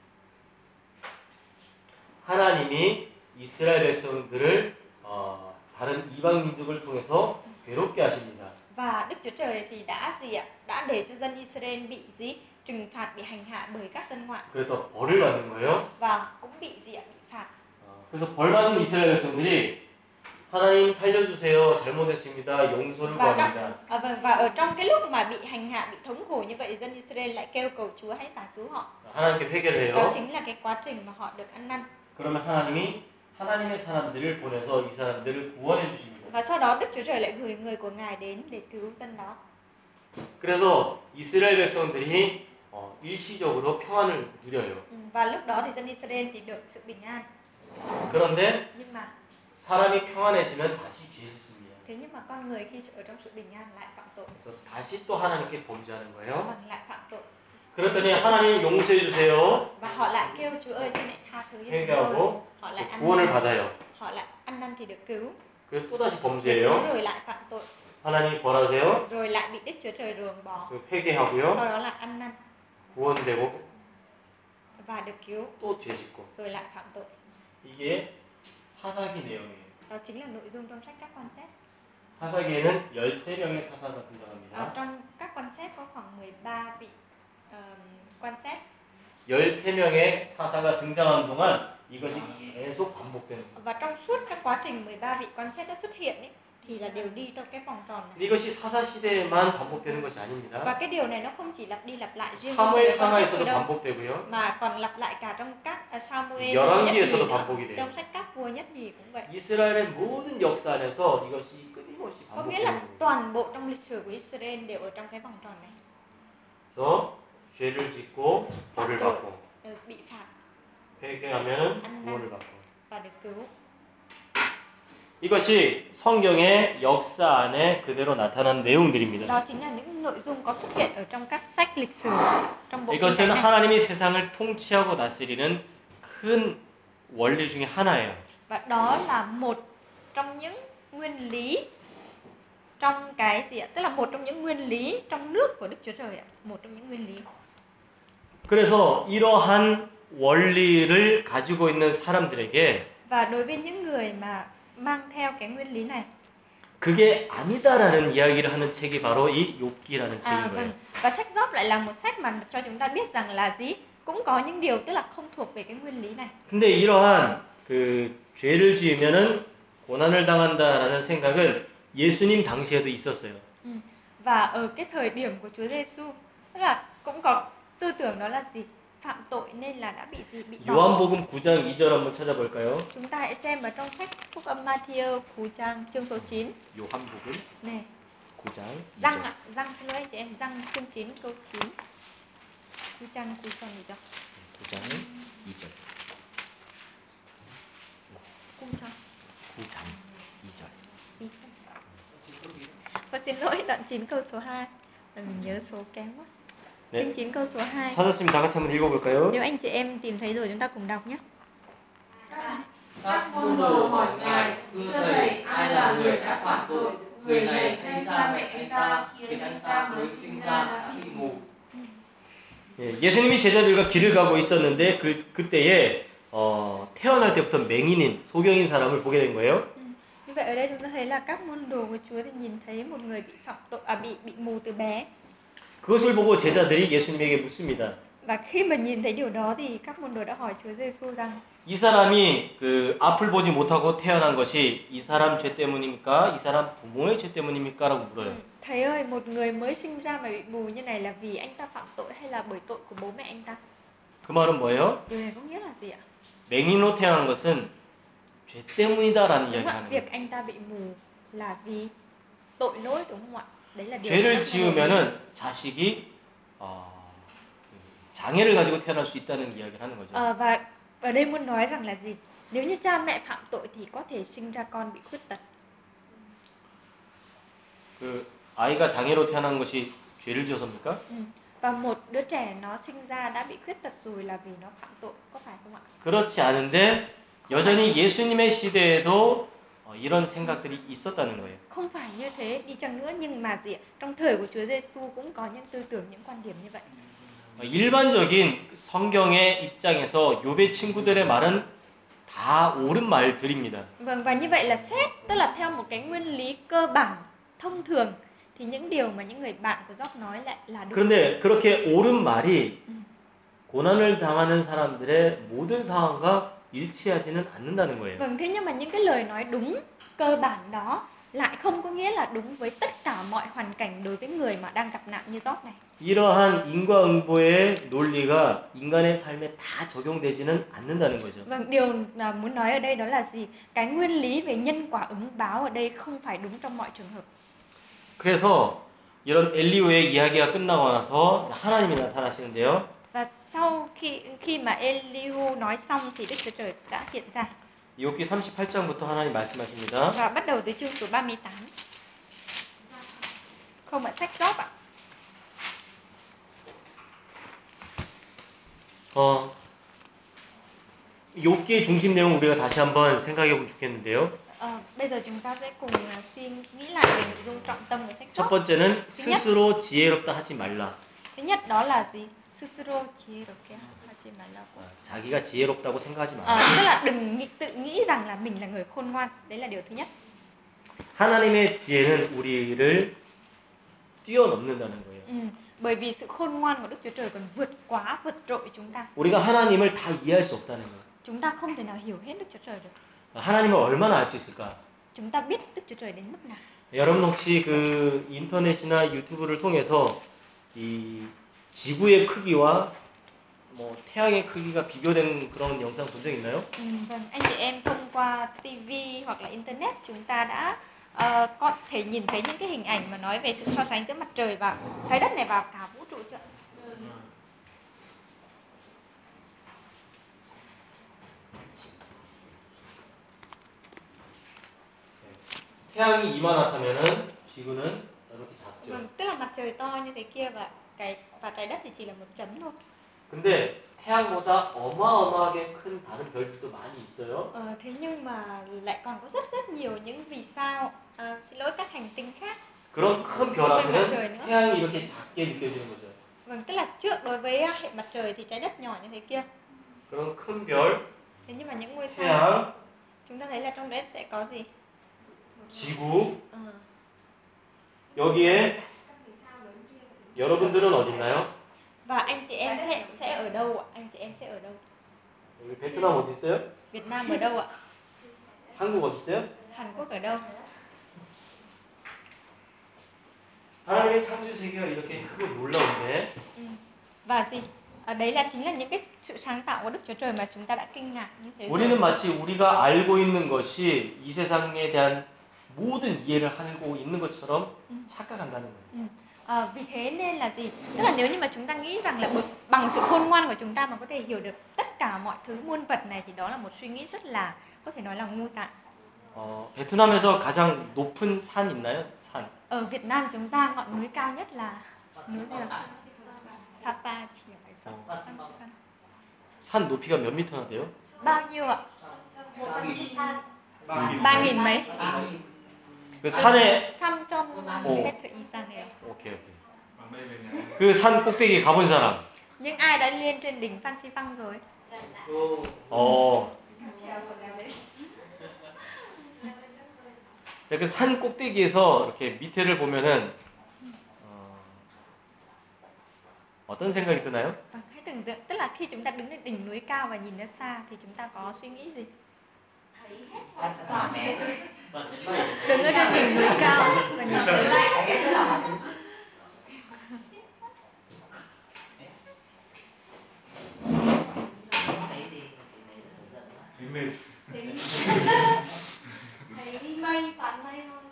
하나님이 이스라엘 백성들을 어, 다른 이방 민족을 통해서 괴롭게 하십니다. Và Đức Chúa Trời thì đã gì ạ? Đã để cho dân Israel bị gì? Trừng phạt, bị hành hạ bởi các dân ngoại. 그래서 벌을 받는 거예요. Và cũng bị gì ạ? Bị phạt. 어, 그래서 벌 받은 이스라엘 백성들이 하나님 살려주세요. 잘못했습니다. 용서를 Và, 구합니다. trong, à, vâng, và ở trong cái lúc mà bị hành hạ, bị thống khổ như vậy, dân Israel lại kêu cầu Chúa hãy giải cứu họ. 하나님께 회개를 Đó 해요. chính là cái quá trình mà họ được ăn năn. 그러면 하나님이 하나님의 사람들을 보내서 이 사람들을 구원해 주십니다. Và sau đó Đức Chúa Trời lại gửi người của Ngài đến để cứu dân đó. 그래서 이스라엘 백성들이 어, 일시적으로 평안을 누려요. Và lúc đó thì dân Israel thì được sự bình an. 그런데 Nhưng mà 사람이 평안해지면 다시 죄 짓습니다. thế nhưng mà con người khi ở trong sự bình an lại phạm tội. 그래서 다시 또 하나님께 범죄하는 거예요. Và lại phạm tội. 그랬더니 하나님 용서해 주세요. Và họ lại kêu Chúa ơi xin hãy tha thứ cho chúng tôi. 회개하고 Họ lại ăn 구원을 năn. 받아요. Họ lại ăn năn thì được cứu. 그래서 또 다시 Được cứu 범죄해요. rồi lại phạm tội. 하나님 벌하세요. Rồi lại bị Đức Chúa Trời ruồng bỏ. 그리고 회개하고요. Sau đó lại ăn năn 구원되고 và được cứu. 또 죄 짓고. Rồi lại phạm tội. 이게 사사기 내용이에요. Đó chính là nội dung trong sách các quan xét. 사사기에는 열세 명의 사사가 등장합니다. Ở trong các quan xét có khoảng mười ba vị ờ, quan sát. 열세 명의 사사가 등장하는 동안 이것이 계속 반복되는 거예요. Và trong suốt các quá trình mười ba vị quan sát đã xuất hiện ấy, thì là đều đi trong cái vòng tròn này. 이것이 사사 시대에만 반복되는 것이 Và 아닙니다. cái điều này nó không chỉ lặp đi lặp lại riêng trong thời 사무엘 quan sát 상하에서도 thôi đâu, 반복되고요. mà còn lặp lại cả trong các uh, Samuel 열왕기에서도 nhất nhì nữa. 반복이 돼요. Trong sách các vua nhất nhì cũng vậy. 이스라엘의 모든 역사 안에서 이것이 끊임없이 Có nghĩa 반복되는 là 거예요. toàn bộ trong lịch sử của Israel đều ở trong cái vòng tròn này. 그래서 죄를 짓고 Phạm 벌을 tội, 받고 ờ, bị phạt 회개하면 ăn 구원을 năn 받고. và được cứu. 이것이 성경의 역사 안에 그대로 나타난 내용들입니다. Đó chính là những nội dung có xuất hiện ở trong các sách lịch sử trong bộ kinh 이것은 thánh này. 하나님이 세상을 통치하고 다스리는 큰 원리 중에 하나예요. Và đó là một trong những nguyên lý trong cái gì ạ? Tức là một trong những nguyên lý trong nước của Đức Chúa Trời ạ. Một trong những nguyên lý. 그래서 이러한 원리를 가지고 있는 사람들에게 Và đối với những người mà mang theo cái nguyên lý này, 그게 아니다라는 이야기를 하는 책이 바로 이 욥기라는 à, 책인 vâng. 거예요. Và sách Gióp lại là một sách mà cho chúng ta biết rằng là gì? Cũng có những điều tức là không thuộc về cái nguyên lý này. 근데 이러한 그 죄를 지으면은 고난을 당한다라는 생각은 예수님 당시에도 있었어요. Ừ. Và ở cái thời điểm của Chúa Giêsu, tức là cũng có tư tưởng đó là gì? Phạm tội nên là đã bị gì? Bị bỏ. 요한복음 구 장 이 절 한번 찾아볼까요? Chúng ta hãy xem ở trong sách Phúc âm Ma-thi-ơ cú trang chương số chín. 요한복음 Này, 구 장 이 răng 절. ạ, răng xin lỗi anh chị em, răng chương chín câu chín. Cú trang cú trang gì cho? 구 장 이 절. Cú trang. 구 장 이 절. Ý trang. Và xin lỗi đoạn chín câu số hai. Mình nhớ số kém quá. 네. Chương chín câu số hai. 찾았으면 다 같이 한번 읽어볼까요? Nếu anh chị em tìm thấy rồi chúng ta cùng đọc nhé. Các môn đồ hỏi Ngài, thưa Thầy, ai là người đã phạm tội? Người này hay cha mẹ anh ta khiến anh ta mới sinh ra đã bị mù? 예, 예수님이 제자들과 길을 가고 있었는데 그 그때에 어, 태어날 때부터 맹인인 소경인 사람을 보게 된 거예요. Ừ. Như vậy ở đây chúng ta thấy là các môn đồ của Chúa thì nhìn thấy một người bị phạm tội, à, bị bị mù từ bé. 그것을 보고 제자들이 예수님에게 묻습니다. Và khi mà nhìn thấy điều đó thì các môn đồ đã hỏi Chúa Giêsu rằng 이 사람이 그 앞을 보지 못하고 태어난 것이 이 사람 죄 때문입니까? 이 사람 부모의 죄 때문입니까?라고 물어요. ừ, Thầy ơi, một người mới sinh ra mà bị mù như này là vì anh ta phạm tội hay là bởi tội của bố mẹ anh ta? 그 말은 뭐예요? Điều này có nghĩa là gì ạ? 맹인으로 태어난 것은 죄 때문이다라는 Đúng 이야기를 ạ, 하는 거예요. việc anh ta bị mù là vì tội lỗi, đúng không ạ? Đấy là điều 죄를 mà các môn đồ nghĩ. 지으면은 자식이 어, 그 장애를 가지고 태어날 수 있다는 이야기를 하는 거죠. Ờ, và ở đây muốn nói rằng là gì? Nếu như cha mẹ phạm tội thì có thể sinh ra con bị khuyết tật. 그 아이가 장애로 태어난 것이 죄를 지어서입니까? Ừ. Và một đứa trẻ nó sinh ra đã bị khuyết tật rồi là vì nó phạm tội, có phải không ạ? 그렇지 않은데 여전히 예수님의 시대에도 어, 이런 생각들이 있었다는 거예요. Không phải như thế đi chăng nữa, nhưng mà gì ạ? Trong thời của Chúa Giêsu cũng có những tư tưởng, những quan điểm như vậy. 어, 일반적인 성경의 입장에서 욥의 친구들의 말은 다 옳은 말들입니다. Vâng, và như vậy là xét, tức là theo một cái nguyên lý cơ bản, thông thường thì những điều mà những người bạn của Gióp nói lại là đúng. 그런데 그렇게 옳은 말이 Ừ. 고난을 당하는 사람들의 모든 상황과 일치하지는 않는다는 거예요. Vâng, thế nhưng mà những cái lời nói đúng cơ bản đó lại không có nghĩa là đúng với tất cả mọi hoàn cảnh đối với người mà đang gặp nạn như Gióp này. 이러한 인과응보의 논리가 인간의 삶에 다 적용되지는 않는다는 거죠. Vâng, điều là muốn nói ở đây đó là gì? Cái nguyên lý về nhân quả ứng báo ở đây không phải đúng trong mọi trường hợp. 그래서 이런 엘리후의 이야기가 끝나고 나서 하나님이 나타나시는데요. Và sau khi khi mà Elihu nói xong thì Đức Chúa Trời đã hiện ra. 욥기 삼십팔 장부터 하나님 말씀하십니다. Và bắt đầu từ chương số ba mươi tám. Không ạ, sách Gióp ạ. 어, 욥기의 중심 내용 우리가 다시 한번 생각해 보면 좋겠는데요. Ờ, bây giờ chúng ta sẽ cùng uh, suy nghĩ lại về nội dung trọng tâm của sách 첫 Gióp. 번째는 thứ nhất, 스스로 지혜롭다 하지 말라. thứ nhất đó là gì? 스스로 지혜롭게 하지 말라고. 아, 자기가 지혜롭다고 생각하지 Ờ, 말라. tức là đừng nghĩ, tự nghĩ rằng là mình là người khôn ngoan. Đấy là điều thứ nhất. 하나님의 지혜는 우리를 뛰어넘는다는 거예요. Ừ, bởi vì sự khôn ngoan của Đức Chúa Trời còn vượt quá, vượt trội chúng ta. 우리가 하나님을 다 이해할 수 없다는 거예요. Chúng ta không thể nào hiểu hết Đức Chúa Trời được. 하나님을 얼마나 알 수 있을까? Chúng ta biết Đức Chúa Trời đến mức nào. 여러분 혹시 그 인터넷이나 유튜브를 통해서 이 지구의 크기와 뭐 태양의 크기가 비교된 그런 영상 본 적 있나요? Ừ, vâng, anh chị em thông qua ti vi hoặc là internet chúng ta đã ờ, có thể nhìn thấy những cái hình ảnh mà nói về sự so sánh giữa mặt trời và trái đất này và cả vũ trụ chưa? 태양이 이만하다면은 지구는 이렇게 작죠. Vâng, tức là mặt trời to như thế kia và cái và trái đất thì chỉ là một chấm thôi. 근데 태양보다 어마어마하게 큰 다른 별들도 많이 있어요. Ờ, thế nhưng mà lại còn có rất rất nhiều những vì sao, à, xin lỗi, các hành tinh khác. 그런 큰 별 앞에는 태양이 이렇게 작게 느껴지는 거죠. Vâng, tức là trước đối với hệ mặt trời thì trái đất nhỏ như thế kia. 그런 큰 별, Thế nhưng mà những ngôi sao, 태양, chúng ta thấy là trong đấy sẽ có gì? 지구. Ờ. 여기에 여러분들은 어디 있나요? Và anh chị em sẽ sẽ ở đâu ạ? Anh chị em sẽ ở đâu? 여기 베트남 어디 있어요? Việt Nam ở đâu ạ? 한국 어디 있어요? Hàn Quốc ở đâu? 하나님의 창조 세계가 이렇게 크고 놀라운데 Ừ. Và gì? À, đấy là chính là những cái sự sáng tạo của Đức Chúa Trời mà chúng ta đã kinh ngạc như thế rồi. 우리는 마치 우리가 알고 있는 것이 이 세상에 대한 모든 이해를 하고 있는 것처럼 착각한다는 거예요. Ừ. À, vì thế nên là gì? Tức là nếu như mà chúng ta nghĩ rằng là bằng sự khôn ngoan của chúng ta mà có thể hiểu được tất cả mọi thứ muôn vật này thì đó là một suy nghĩ rất là có thể nói là ngu dại. 어, 베트남에서 가장 높은 산 있나요? 산. Ở Việt Nam chúng ta ngọn núi cao nhất là núi gì ạ? Sapa chỉ phải sao? 산 높이가 몇 미터나 돼요? Bao nhiêu ạ? ba nghìn mấy? 그 산에 삼천 mét 이상이에요. 오케이 오케이. 그 산 꼭대기 가본 사람. Nhưng ai đã lên trên đỉnh Phan Xipang rồi? 어. 그 산 꼭대기에서 이렇게 밑에를 보면은 어, 어떤 생각이 드나요? Vâng, hãy tưởng tượng, tức là khi chúng ta đứng trên đỉnh núi cao và nhìn ra xa thì chúng ta có suy nghĩ gì? Đứng ở trên đỉnh núi cao và nhìn xuống lại. thấy mây, toàn mây thôi.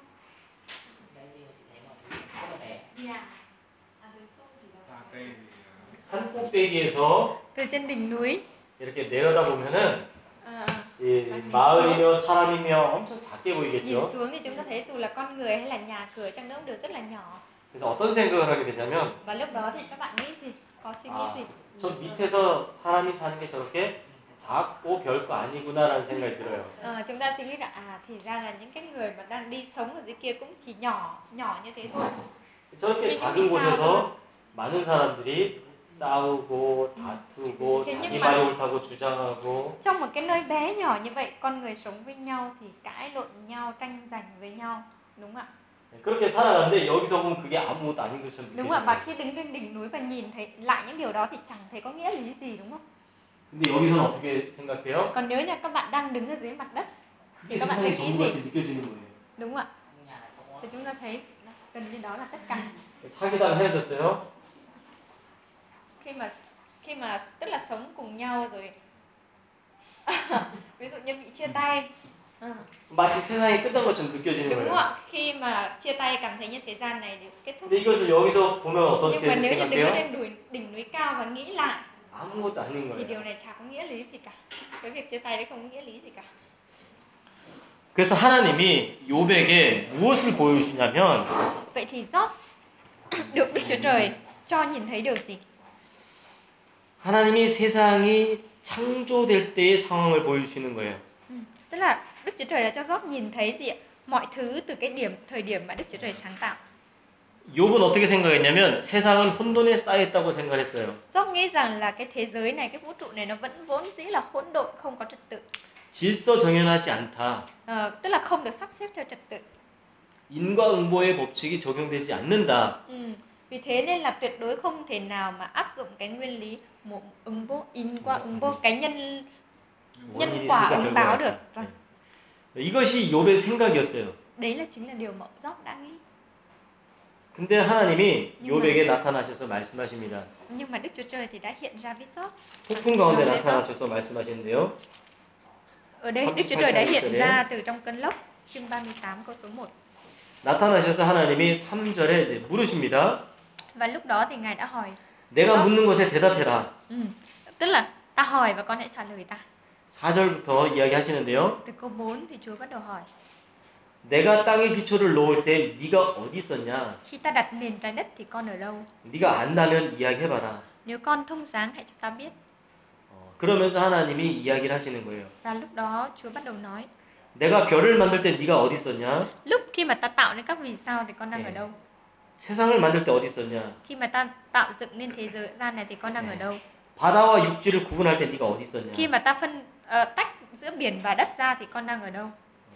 산 꼭대기에서 Từ trên đỉnh núi 이렇게 내려다 보면은 à, 이 nhìn 마을이며 사람이며 엄청 작게 xuống, nhìn 보이겠죠. xuống thì chúng ta thấy dù là con người hay là nhà cửa chăng nữa cũng đều rất là nhỏ. 그래서 어떤 생각을 하게 되냐면 Và lúc đó thì các bạn nghĩ gì? Có suy nghĩ 아, gì? 저 밑에서 사람이 사는 게 저렇게 작고 별거 아니구나라는 생각이 들어요. À, chúng ta suy nghĩ là à thì ra là những cái người mà đang đi sống ở dưới kia cũng chỉ nhỏ nhỏ như thế thôi. 저렇게 작은 곳에서 많은 사람들이 싸우고 다투고 자기 말이 옳다고 주장하고 Trong một cái nơi bé nhỏ như vậy, con người sống với nhau thì cãi lộn nhau, tranh giành với nhau, đúng ạ? 그렇게 살아가는데 여기서 보면 그게 아무것도 아닌 것처럼 Đúng ạ, 느껴지는 và 거예요. khi đứng trên đỉnh núi và nhìn thấy lại những điều đó thì chẳng thấy có nghĩa lý gì, đúng không? 근데 여기서는 어떻게 생각해요? Còn nếu như các bạn đang đứng ở dưới mặt đất thì 그게 các bạn sẽ 세상의 nghĩ 전부 gì? 같이 느껴지는 거예요. Đúng ạ. Thì chúng ta thấy gần như đó là tất cả. 사귀다가 헤어졌어요. Khi mà khi mà tức là sống cùng nhau rồi ví dụ như bị chia tay. À. 마치 세상이 끝난 것처럼 느껴지는 Đúng 거예요. ạ, khi mà chia tay cảm thấy như thế gian này đều kết thúc. 근데 이것을 여기서 보면 Nhưng mà 어떻게 nếu như đứng ở 생각해요? trên đồi, đỉnh núi cao và nghĩ lại 아무것도 아닌 thì 거예요. điều này chả có nghĩa lý gì cả. Cái việc chia tay đấy không có nghĩa lý gì cả. 그래서 하나님이 욥에게 무엇을 보여주냐면 Vậy thì Job được Đức Chúa Trời cho nhìn thấy điều gì? 하나님이 세상이 창조될 때의 상황을 보여주시는 거예요. Ừ. Tức là Đức Chúa Trời đã cho Job nhìn thấy gì ạ? Mọi thứ từ cái điểm thời điểm mà Đức Chúa Trời sáng tạo. 욥은 어떻게 생각했냐면 세상은 혼돈에 쌓여있다고 생각했어요. Job nghĩ rằng là cái thế giới này, cái vũ trụ này nó vẫn vốn dĩ là hỗn độn, không có trật tự. 질서 정연하지 않다. À, tức là không được sắp xếp theo trật tự. 인과응보의 법칙이 적용되지 않는다. Ừ. Vì thế nên là tuyệt đối không thể nào mà áp dụng cái nguyên lý một ứng vô in qua ứng vô, cái nhân nhân 원인이 quả 있으니까 ứng 결과가 báo 있다. được. Vâng. 네. 이것이 욥의 생각이었어요. Đấy là chính là điều mà Job đã nghĩ. 근데 하나님이 Nhưng mà- 욥에게 나타나셔서 말씀하십니다. Nhưng mà Đức Chúa Trời thì đã hiện ra với Job. 폭풍 가운데 nói với Job. 나타나셔서 말씀하시는데요. Ở đây Đức Chúa Trời đã hiện ra từ trong cơn lốc, chương ba mươi tám câu số một. 나타나셔서 하나님이 삼 절에 이제 물으십니다. Và lúc đó thì Ngài đã hỏi. 내가 묻는 것에 대답해라. Ừ. Tức là ta hỏi và con hãy trả lời ta. 사 절부터 이야기하시는데요. Từ câu bốn thì Chúa bắt đầu hỏi. 내가 땅에 기초를 놓을 때 네가 어디 있었냐? Khi ta đặt nền trái đất thì con ở đâu? 네가 안다면 이야기해봐라. Nếu con thông sáng hãy cho ta biết. 어, 그러면서 하나님이 이야기를 하시는 거예요. Và lúc đó Chúa bắt đầu nói. 내가 별을 만들 때 네가 어디 있었냐? Lúc khi mà ta tạo nên các vì sao thì con đang 네. ở đâu? 세상을 만들 때 어디 있었냐? Khi mà ta tạo dựng nên thế giới gian này thì con đang ở đâu? 바다와 육지를 구분할 때 네가 어디 있었냐? Khi mà ta phân ờ, tách giữa biển và đất ra thì con đang ở đâu?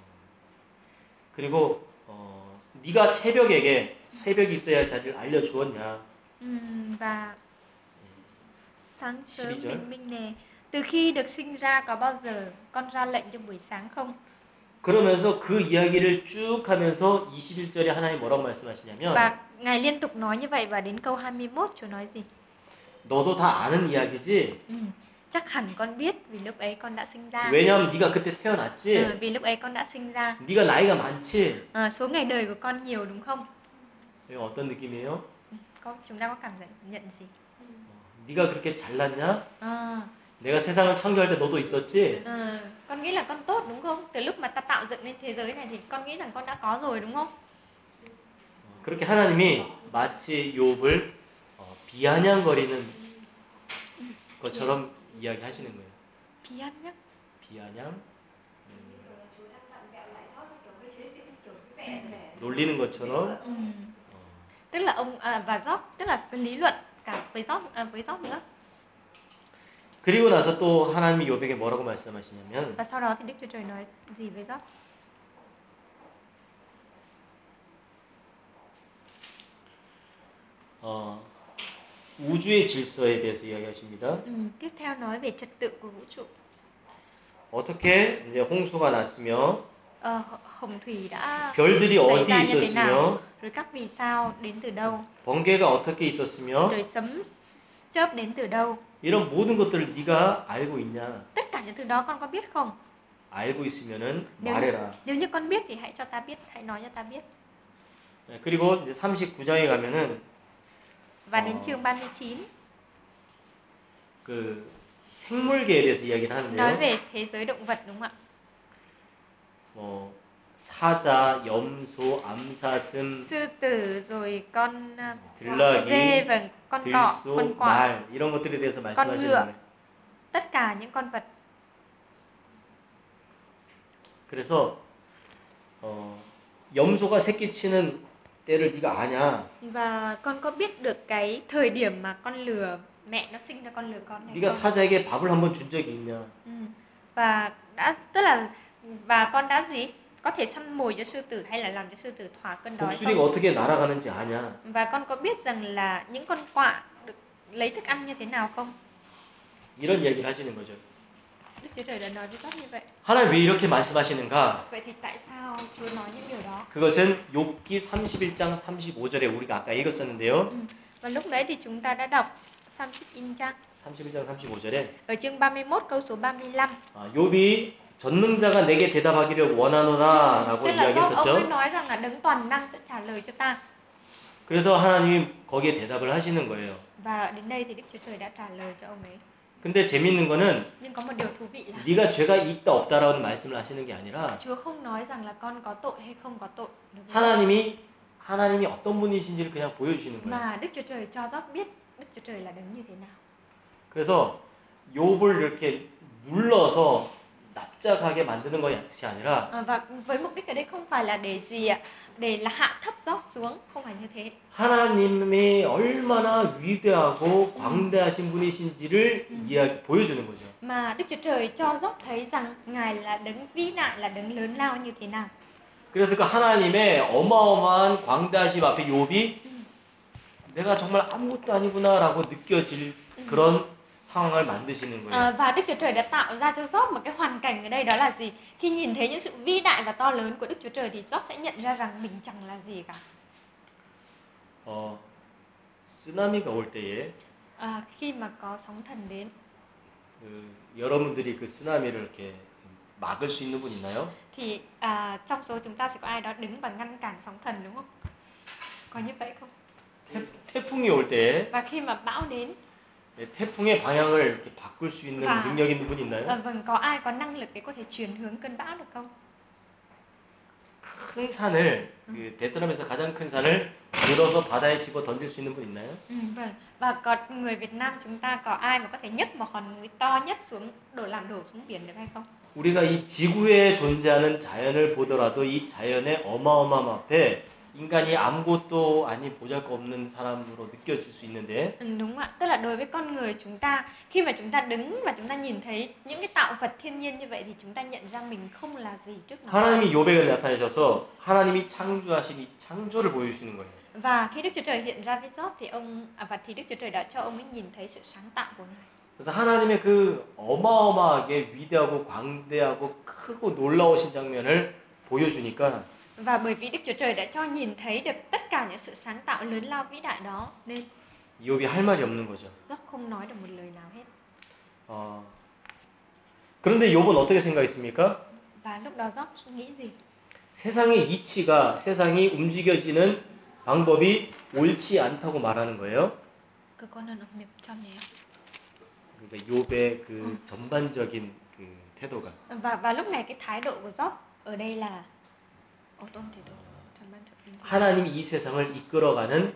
그리고 어, 네가 새벽에게 새벽이 있어야 할 자리를 알려주었냐? Ừm, và sáng sớm 십이 절. bình minh nè, từ khi được sinh ra có bao giờ con ra lệnh cho buổi sáng không? 그러면서 그 이야기를 쭉 하면서 이십일 절에 하나님 뭐라고 말씀하시냐면 Và Ngài liên tục nói như vậy và đến câu hai mươi mốt Chúa nói gì? 너도 다 아는 이야기지? Ừm, chắc hẳn con biết vì lúc ấy con đã sinh ra. 왜냐하면 네가 그때 태어났지? Ờ, vì lúc ấy con đã sinh ra. 네가 나이가 많지? Ờ, số ngày đời của con nhiều đúng không? 이거 어떤 느낌이에요? Ừ, có, chúng ta có cảm nhận, nhận gì? 네가 그렇게 잘났냐? À, 내가 세상을 창조할 때 너도 있었지? à, con nghĩ là con tốt đúng không? Từ lúc mà ta tạo dựng nên thế giới này thì con nghĩ rằng con đã có rồi đúng không? 그렇게 하나님이 마치 욥을 어, 비아냥거리는 것처럼 이야기하시는 거예요. Pian nhá. 비아냥, Chúa đang vặn vẹo lại Job theo kiểu hơi chế giễu, kiểu cái vẻ vẻ 놀리는 것처럼. Ừ. 어, Tức là ông à, và Job, tức là cái lý luận cả với Job à, với Job nữa. 그리고 나서 또 하나님이 욥에게 뭐라고 말씀하시냐면 Và sau đó thì Đức Chúa Trời nói gì với Job? 어, 우주의 질서에 대해서 이야기하십니다. Ừ, tiếp theo nói về trật tự của vũ trụ. 어떻게 이제 홍수가 났으며 Ờ, hồng thủy đã 별들이 xảy 어디 ra như thế nào? 있었으며 Rồi các vì sao đến từ đâu? 번개가 어떻게 있었으며 Rồi sấm chớp đến từ đâu? 이런 모든 것들을 네가 알고 있냐? Tất cả những thứ đó con có biết không? 알고 있으면은 Nếu, 말해라. nếu như con biết thì hãy cho ta biết, hãy nói cho ta biết. 네, 그리고 이제 삼십구 장에 가면은 Và đến Ờ. chương ba mươi chín 그 생물계에 대해서 이야기를 nói 하는데요. về thế giới động vật đúng không ạ? 뭐 사자, 염소, 암사슴, Sư tử rồi con à, 들나귀, dê và con cọ, 들소, con quạ, 말 이런 것들에 대해서 con 말씀하시는 ngựa, 거예요. tất cả những con vật. 그래서 어, 염소가 새끼치는 때를 네가 아냐? Và con có biết được cái thời điểm mà con lừa mẹ nó sinh ra con lừa con hay 네가 không? 사자에게 밥을 한번 준 적이 있냐? Ừ. Và đã tức là và con đã gì? Có thể săn mồi cho sư tử hay là làm cho sư tử thỏa cơn đói 독수리가 không? 어떻게 날아가는지 아냐? Và con có biết rằng là những con quạ được lấy thức ăn như thế nào không? 이런 이야기를 하시는 거죠. Đức Chúa Trời đã nói với Job như vậy. 하나님 왜 이렇게 말씀하시는가? Vậy thì tại sao Chúa nói những điều đó? 그것은 욥기 삼십일 장 삼십오 절에 우리가 아까 읽었었는데요. Ừ. Và lúc nãy thì chúng ta đã đọc 삼십일 장 삼십일 장 삼십오 절에 ở chương ba mươi mốt câu số ba mươi lăm. 아, 욥이 전능자가 내게 대답하기를 원하노라라고 Tức là Job ông ấy 이야기했었죠. nói rằng là đấng toàn năng sẽ trả lời cho ta. 그래서 하나님이 거기에 대답을 하시는 거예요. Và đến đây thì Đức Chúa Trời đã trả lời cho ông ấy. 근데 재밌는 거는 Nhưng có một điều thú vị là 네가 죄가 있다 없다라는 말씀을 하시는 게 아니라 Chúa không nói rằng là con có tội hay không có tội. 하나님이 하나님이 어떤 분이신지를 그냥 보여주시는 거예요. Mà Đức Chúa Trời cho Job biết Đức Chúa Trời là đấng như thế nào. 그래서 욥을 이렇게 눌러서 납작하게 만드는 것이 아니라 À, và với mục đích ở đây không phải là để gì ạ? Để là hạ thấp Job xuống, không phải như thế. 하나님이 얼마나 위대하고 광대하신 분이신지를 음. 이야기 보여주는 거죠. Mà Đức Chúa Trời cho Job thấy rằng Ngài là đấng vĩ đại, là đấng lớn lao như thế nào. 그래서 그 하나님의 어마어마한 광대하심 앞에 욥이 내가 정말 아무것도 아니구나라고 느껴질 그런 상황을 만드시는 거예요. À, và Đức Chúa Trời đã tạo ra cho Job một cái hoàn cảnh ở đây, đó là gì? Khi nhìn thấy những sự vĩ đại và to lớn của Đức Chúa Trời thì Job sẽ nhận ra rằng mình chẳng là gì cả. 어, 쓰나미가 올 때에 À, khi mà có sóng thần đến 그, 여러분들이 그 쓰나미를 이렇게 막을 수 있는 분 있나요? thì à, trong số chúng ta sẽ có ai đó đứng và ngăn cản sóng thần, đúng không? Có như vậy không? 태, 태풍이 올 때에 Và khi mà bão đến, 네, 태풍의 방향을 이렇게 바꿀 수 있는 와. 능력 있는 분 있나요? à, vâng, có ai có năng lực để có thể chuyển hướng cơn bão được không? 큰 산을 그 베트남에서 가장 큰 산을 들어서 바다에 집어 던질 수 있는 분 있나요? Ừ, vâng. Và có người Việt Nam chúng ta có ai mà có thể nhấc một hòn núi to nhất xuống đổ làm đổ xuống biển được hay không? 우리가 이 지구에 존재하는 자연을 보더라도 이 자연의 어마어마함 앞에 인간이 아무것도 아니 보잘것없는 사람으로 느껴질 수 있는데 Ừ, đúng ạ. Tức là đối với con người chúng ta, khi mà chúng ta đứng và chúng ta nhìn thấy những cái tạo vật thiên nhiên như vậy thì chúng ta nhận ra mình không là gì trước nó. 하나님이 요백에 나타내셔서 하나님이 창조하신 이 창조를 보여주시는 거예요. Và khi Đức Chúa Trời hiện ra với Job thì ông à, và thì Đức Chúa Trời đã cho ông ấy nhìn thấy sự sáng tạo của Ngài. 그래서 하나님의 그 어마어마하게 위대하고 광대하고 크고 놀라우신 장면을 보여주니까 Và bởi vì Đức Chúa Trời đã cho nhìn thấy được tất cả những sự sáng tạo lớn lao vĩ đại đó nên 이욥이 할 말이 없는 거죠. Job không nói được một lời nào hết. 어, 그런데 욥은 어떻게 생각했습니까? Và lúc đó Job nghĩ gì? 세상의 이치가 세상이 움직여지는 방법이 옳지 않다고 말하는 거예요. Cơ con ơn ông niệm cho nhé. 그러니까 욥의 그 전반적인 그 태도가 Và và lúc này cái thái độ của Job ở đây là 어떤 태도? 전반적인 태도. 하나님이 이 세상을 이끌어가는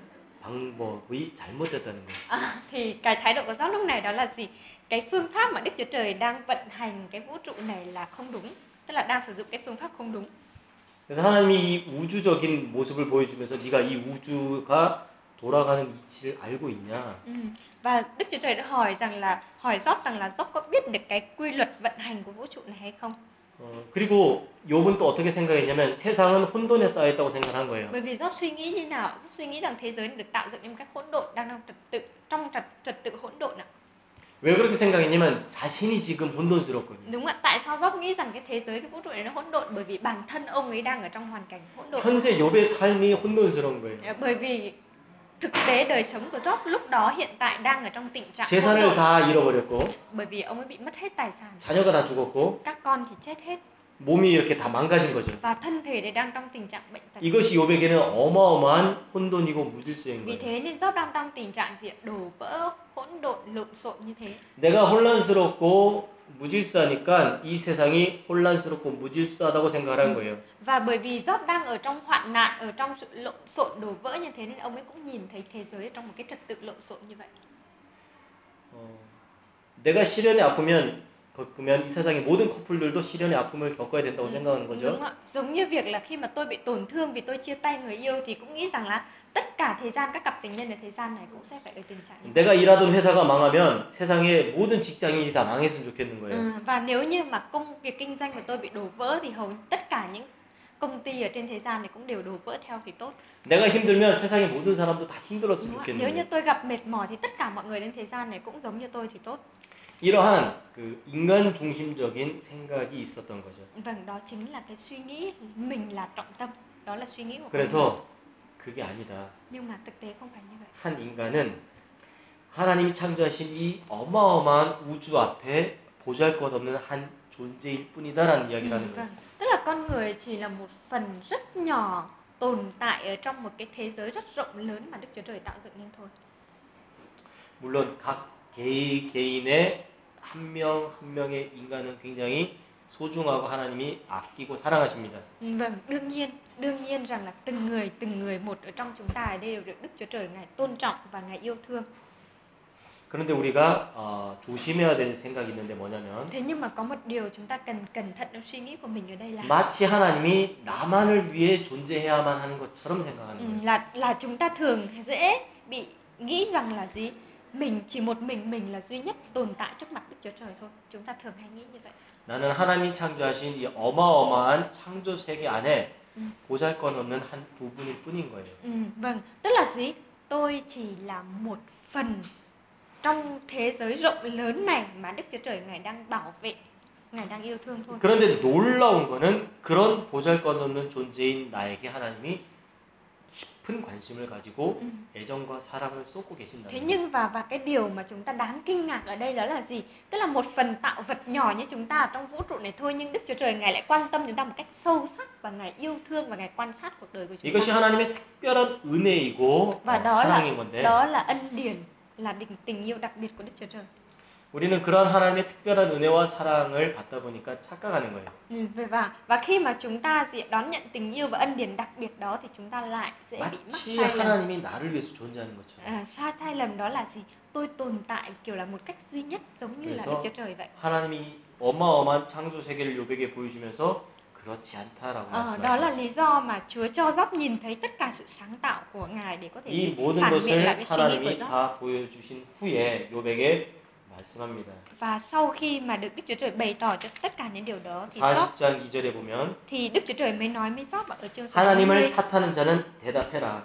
방법이 잘못됐다는 거예요. À, thì cái thái độ của Job lúc này đó là gì? Cái phương pháp mà Đức Chúa Trời đang vận hành cái vũ trụ này là không đúng, tức là đang sử dụng cái phương pháp không đúng. 그래서 하나님이 이 우주적인 모습을 보여주면서 네가 이 우주가 돌아가는 이치를 알고 있냐? Ừ. Và Đức Chúa Trời đã hỏi rằng là hỏi Job rằng là Job có biết được cái quy luật vận hành của vũ trụ này hay không? 어, 그리고 욥은 또 어떻게 생각했냐면 세상은 혼돈에 쌓였다고 생각한 거예요. Bởi vì Job suy nghĩ như nào? Job suy nghĩ rằng thế giới được tạo dựng trong cách hỗn độn, đang trong trật tự trong trật trật tự hỗn độn ạ. 왜 그렇게 생각했냐면 자신이 지금 혼돈스럽거든요. Đúng ạ. Tại sao Job nghĩ rằng cái thế giới, cái vũ trụ này nó hỗn độn? Bởi vì bản thân ông ấy đang ở trong hoàn cảnh hỗn độn. 현재 욥의 삶이 혼돈스러운 거예요. Bởi vì thực tế đời sống của Job lúc đó hiện tại đang ở trong tình trạng hỗn 재산을 độn. 다 잃어버렸고 Bởi vì ông ấy bị mất hết tài sản. 자녀가 다 죽었고 Các con thì chết hết. 몸이 이렇게 다 망가진 거죠. Và thân thể thì đang trong tình trạng bệnh tật. 이것이 욥에게는 어마어마한 혼돈이고 무질서인 Vì 거예요. thế nên Job đang trong tình trạng gì? Đổ vỡ, hỗn độn, lộn xộn như thế. 내가 혼란스럽고 무질서하니까 이 세상이 혼란스럽고 무질서하다고 생각하는 거예요. Và bởi vì Job đang ở trong hoạn nạn, ở trong sự lộn xộn đổ vỡ như thế nên ông ấy cũng nhìn thấy thế giới trong một cái trật tự lộn xộn như vậy. 어, 내가 시련의 아프면 겪으면 이 세상의 모든 커플들도 시련의 아픔을 겪어야 된다고 생각하는 Đúng 거죠. ạ. Giống như việc là khi mà tôi bị tổn thương vì tôi chia tay người yêu thì cũng nghĩ rằng là tất cả thời gian các cặp tình nhân ở thời gian này cũng sẽ phải ở tình trạng như vậy. 내가 일하던 회사가 망하면 세상의 모든 직장인이 다 망했으면 좋겠는 거예요. Ừ, và nếu như mà công việc kinh doanh của tôi bị đổ vỡ thì hầu tất cả những công ty ở trên thế gian này cũng đều đổ vỡ theo thì tốt. 내가 힘들면 세상의 모든 사람도 다 힘들었으면 Đúng ạ. 좋겠는 Nếu như 거예요. tôi gặp mệt mỏi thì tất cả mọi người trên thế gian này cũng giống như tôi thì tốt. 이러한 그 인간 중심적인 생각이 있었던 거죠. Vâng, đó chính là cái suy nghĩ mình là trọng tâm. Đó là suy nghĩ của con người. 그래서 그게 아니다. Nhưng mà thực tế không phải như vậy. 한 인간은 하나님이 창조하신 이 어마어마한 우주 앞에 보잘것없는 한 존재일 뿐이다라는 이야기를 하는 Ừ, 거예요. vâng. Tức là con người chỉ là một phần rất nhỏ tồn tại ở trong một cái thế giới rất rộng lớn mà Đức Chúa Trời tạo dựng nên thôi. 물론 각 개인, 개인의 한 명 한 명의 인간은 굉장히 소중하고 하나님이 아끼고 사랑하십니다. Ừ, vâng, đương nhiên, đương nhiên rằng là từng người, từng người một ở trong chúng ta ở đây đều được Đức Chúa Trời Ngài tôn trọng và Ngài yêu thương. 그런데 우리가 어, 조심해야 될 생각이 있는데 뭐냐면 Thế nhưng mà có một điều chúng ta cần cẩn thận trong suy nghĩ của mình ở đây là 마치 하나님이 나만을 위해 존재해야만 하는 것처럼 생각하는 ừ, 거예요. là là chúng ta thường dễ bị nghĩ rằng là gì? Mình chỉ một mình mình là duy nhất tồn tại trước mặt Đức Chúa Trời thôi. Chúng ta thường hay nghĩ như vậy. 나는 하나님 창조하신 이 어마어마한 창조 세계 안에 Ừ. 보잘것없는 한 부분일 뿐인 거예요. Ừ, vâng, tức là gì? tôi chỉ là một phần trong thế giới rộng lớn này mà Đức Chúa Trời Ngài đang bảo vệ, Ngài đang yêu thương thôi. 그런데 놀라운 거는 그런 보잘것없는 존재인 나에게 하나님이 깊은 관심을 가지고 Ừ. 애정과 사랑을 쏟고 Thế 계신다는 거예요. nhưng và và cái điều mà chúng ta đáng kinh ngạc ở đây đó là gì? Tức là một phần tạo vật nhỏ như chúng ta ở trong vũ trụ này thôi, nhưng Đức Chúa Trời Ngài lại quan tâm chúng ta một cách sâu sắc và Ngài yêu thương và Ngài quan sát cuộc đời của chúng 이것이 ta. 하나님의 특별한 은혜이고 Và 어, đó là 사랑인 건데 đó là ân điển, là tình, tình yêu đặc biệt của Đức Chúa Trời. 우리는 그런 하나님의 특별한 은혜와 사랑을 받다 보니까 착각하는 거예요. Ừ, Và và khi mà chúng ta diện đón nhận tình yêu và ân điển đặc biệt đó thì chúng ta lại dễ bị mắc 마치 sai lầm. 하나님이 나를 위해서 존재하는 것처럼. À, sai sai lầm đó là gì? Tôi tồn tại kiểu là một cách duy nhất giống như là Đức 그래서 Chúa Trời vậy. 하나님이 어마어마한 창조 세계를 요백에 보여주면서 그렇지 않다라고 Ờ, đó là 말씀하십니다. lý do mà Chúa cho Gióp nhìn thấy tất cả sự sáng tạo của Ngài để có thể 이 모든 phản biện lại 것을 với suy nghĩ của 하나님이 Gióp. 다 보여주신 후에 요백에 말씀합니다. Và sau khi mà được Đức Chúa Trời bày tỏ cho tất cả những điều đó thì Gióp 사십 장 이 절에 보면 thì Đức Chúa Trời mới nói với Gióp ở chương số sáu 하나님을 mươi. 탓하는 자는 대답해라.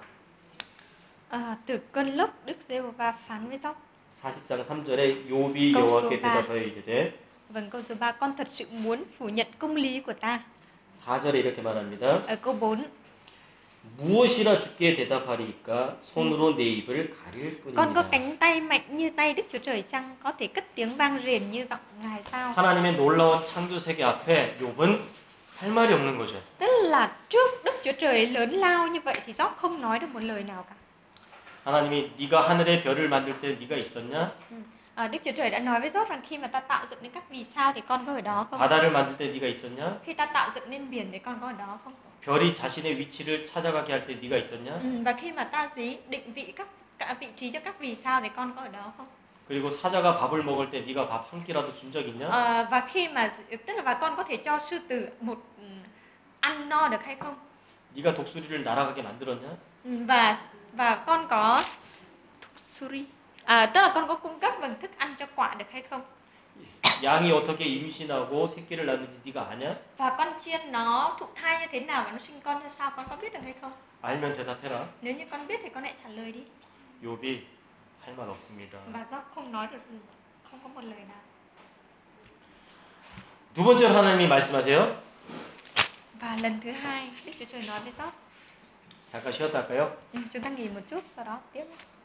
À, từ cơn lốc Đức Giê-hô-va phán với Gióp. 사십 장 삼 절에 욥이 câu số 여호와께 ba. 대답하여 이르되 Vâng, câu số ba, con thật sự muốn phủ nhận công lý của ta. 사 절에 이렇게 말합니다. Ở câu bốn, 무엇이라 주께 대답하리이까 손으로 내 입을 가릴 con có 뿐입니다. cánh tay mạnh như tay Đức Chúa Trời chăng, có thể cất tiếng vang rền như giọng Ngài sao? 하나님의 놀라운 창조 세계 앞에 욥은 할 말이 없는 거죠. Tức là trước Đức Chúa Trời lớn lao như vậy thì Gióp không nói được một lời nào cả. 하나님이 네가 하늘의 별을 만들 때 네가 있었냐? Ừ. À, Đức Chúa Trời đã nói với Gióp rằng khi mà ta tạo dựng nên các vì sao thì con có ở đó không? 바다를 만들 때 네가 있었냐? Khi ta tạo dựng nên biển thì con có ở đó không? 별이 자신의 위치를 찾아가게 할 때 네가 있었냐? Ừ. Và khi mà ta dí định vị các cả vị trí cho các vì sao thì con có ở đó không? 그리고 사자가 밥을 먹을 때 네가 밥 한 끼라도 준 적 있냐? À, và khi mà tức là và con có thể cho sư tử một ừ, ăn no được hay không? 네가 독수리를 날아가게 만들었냐? Ừ, và và con có sorry. À, tức là con có cung cấp bằng thức ăn cho quạ được hay không? 양이 어떻게 임신하고 새끼를 낳는지 네가 아냐? Và con chiên nó thụ thai như thế nào và nó sinh con ra sao, con có biết được hay không? 알면 대답해라. Nếu như con biết thì con hãy trả lời đi. 욥이 할 말 없습니다. Và Gióp không nói được, không có một lời nào. 두 번째로 하나님이 말씀하세요. Và lần thứ hai, Đức Chúa Trời nói với Gióp. 잠깐 쉬었다 할까요? Ừ, chúng ta nghỉ một chút, sau đó tiếp.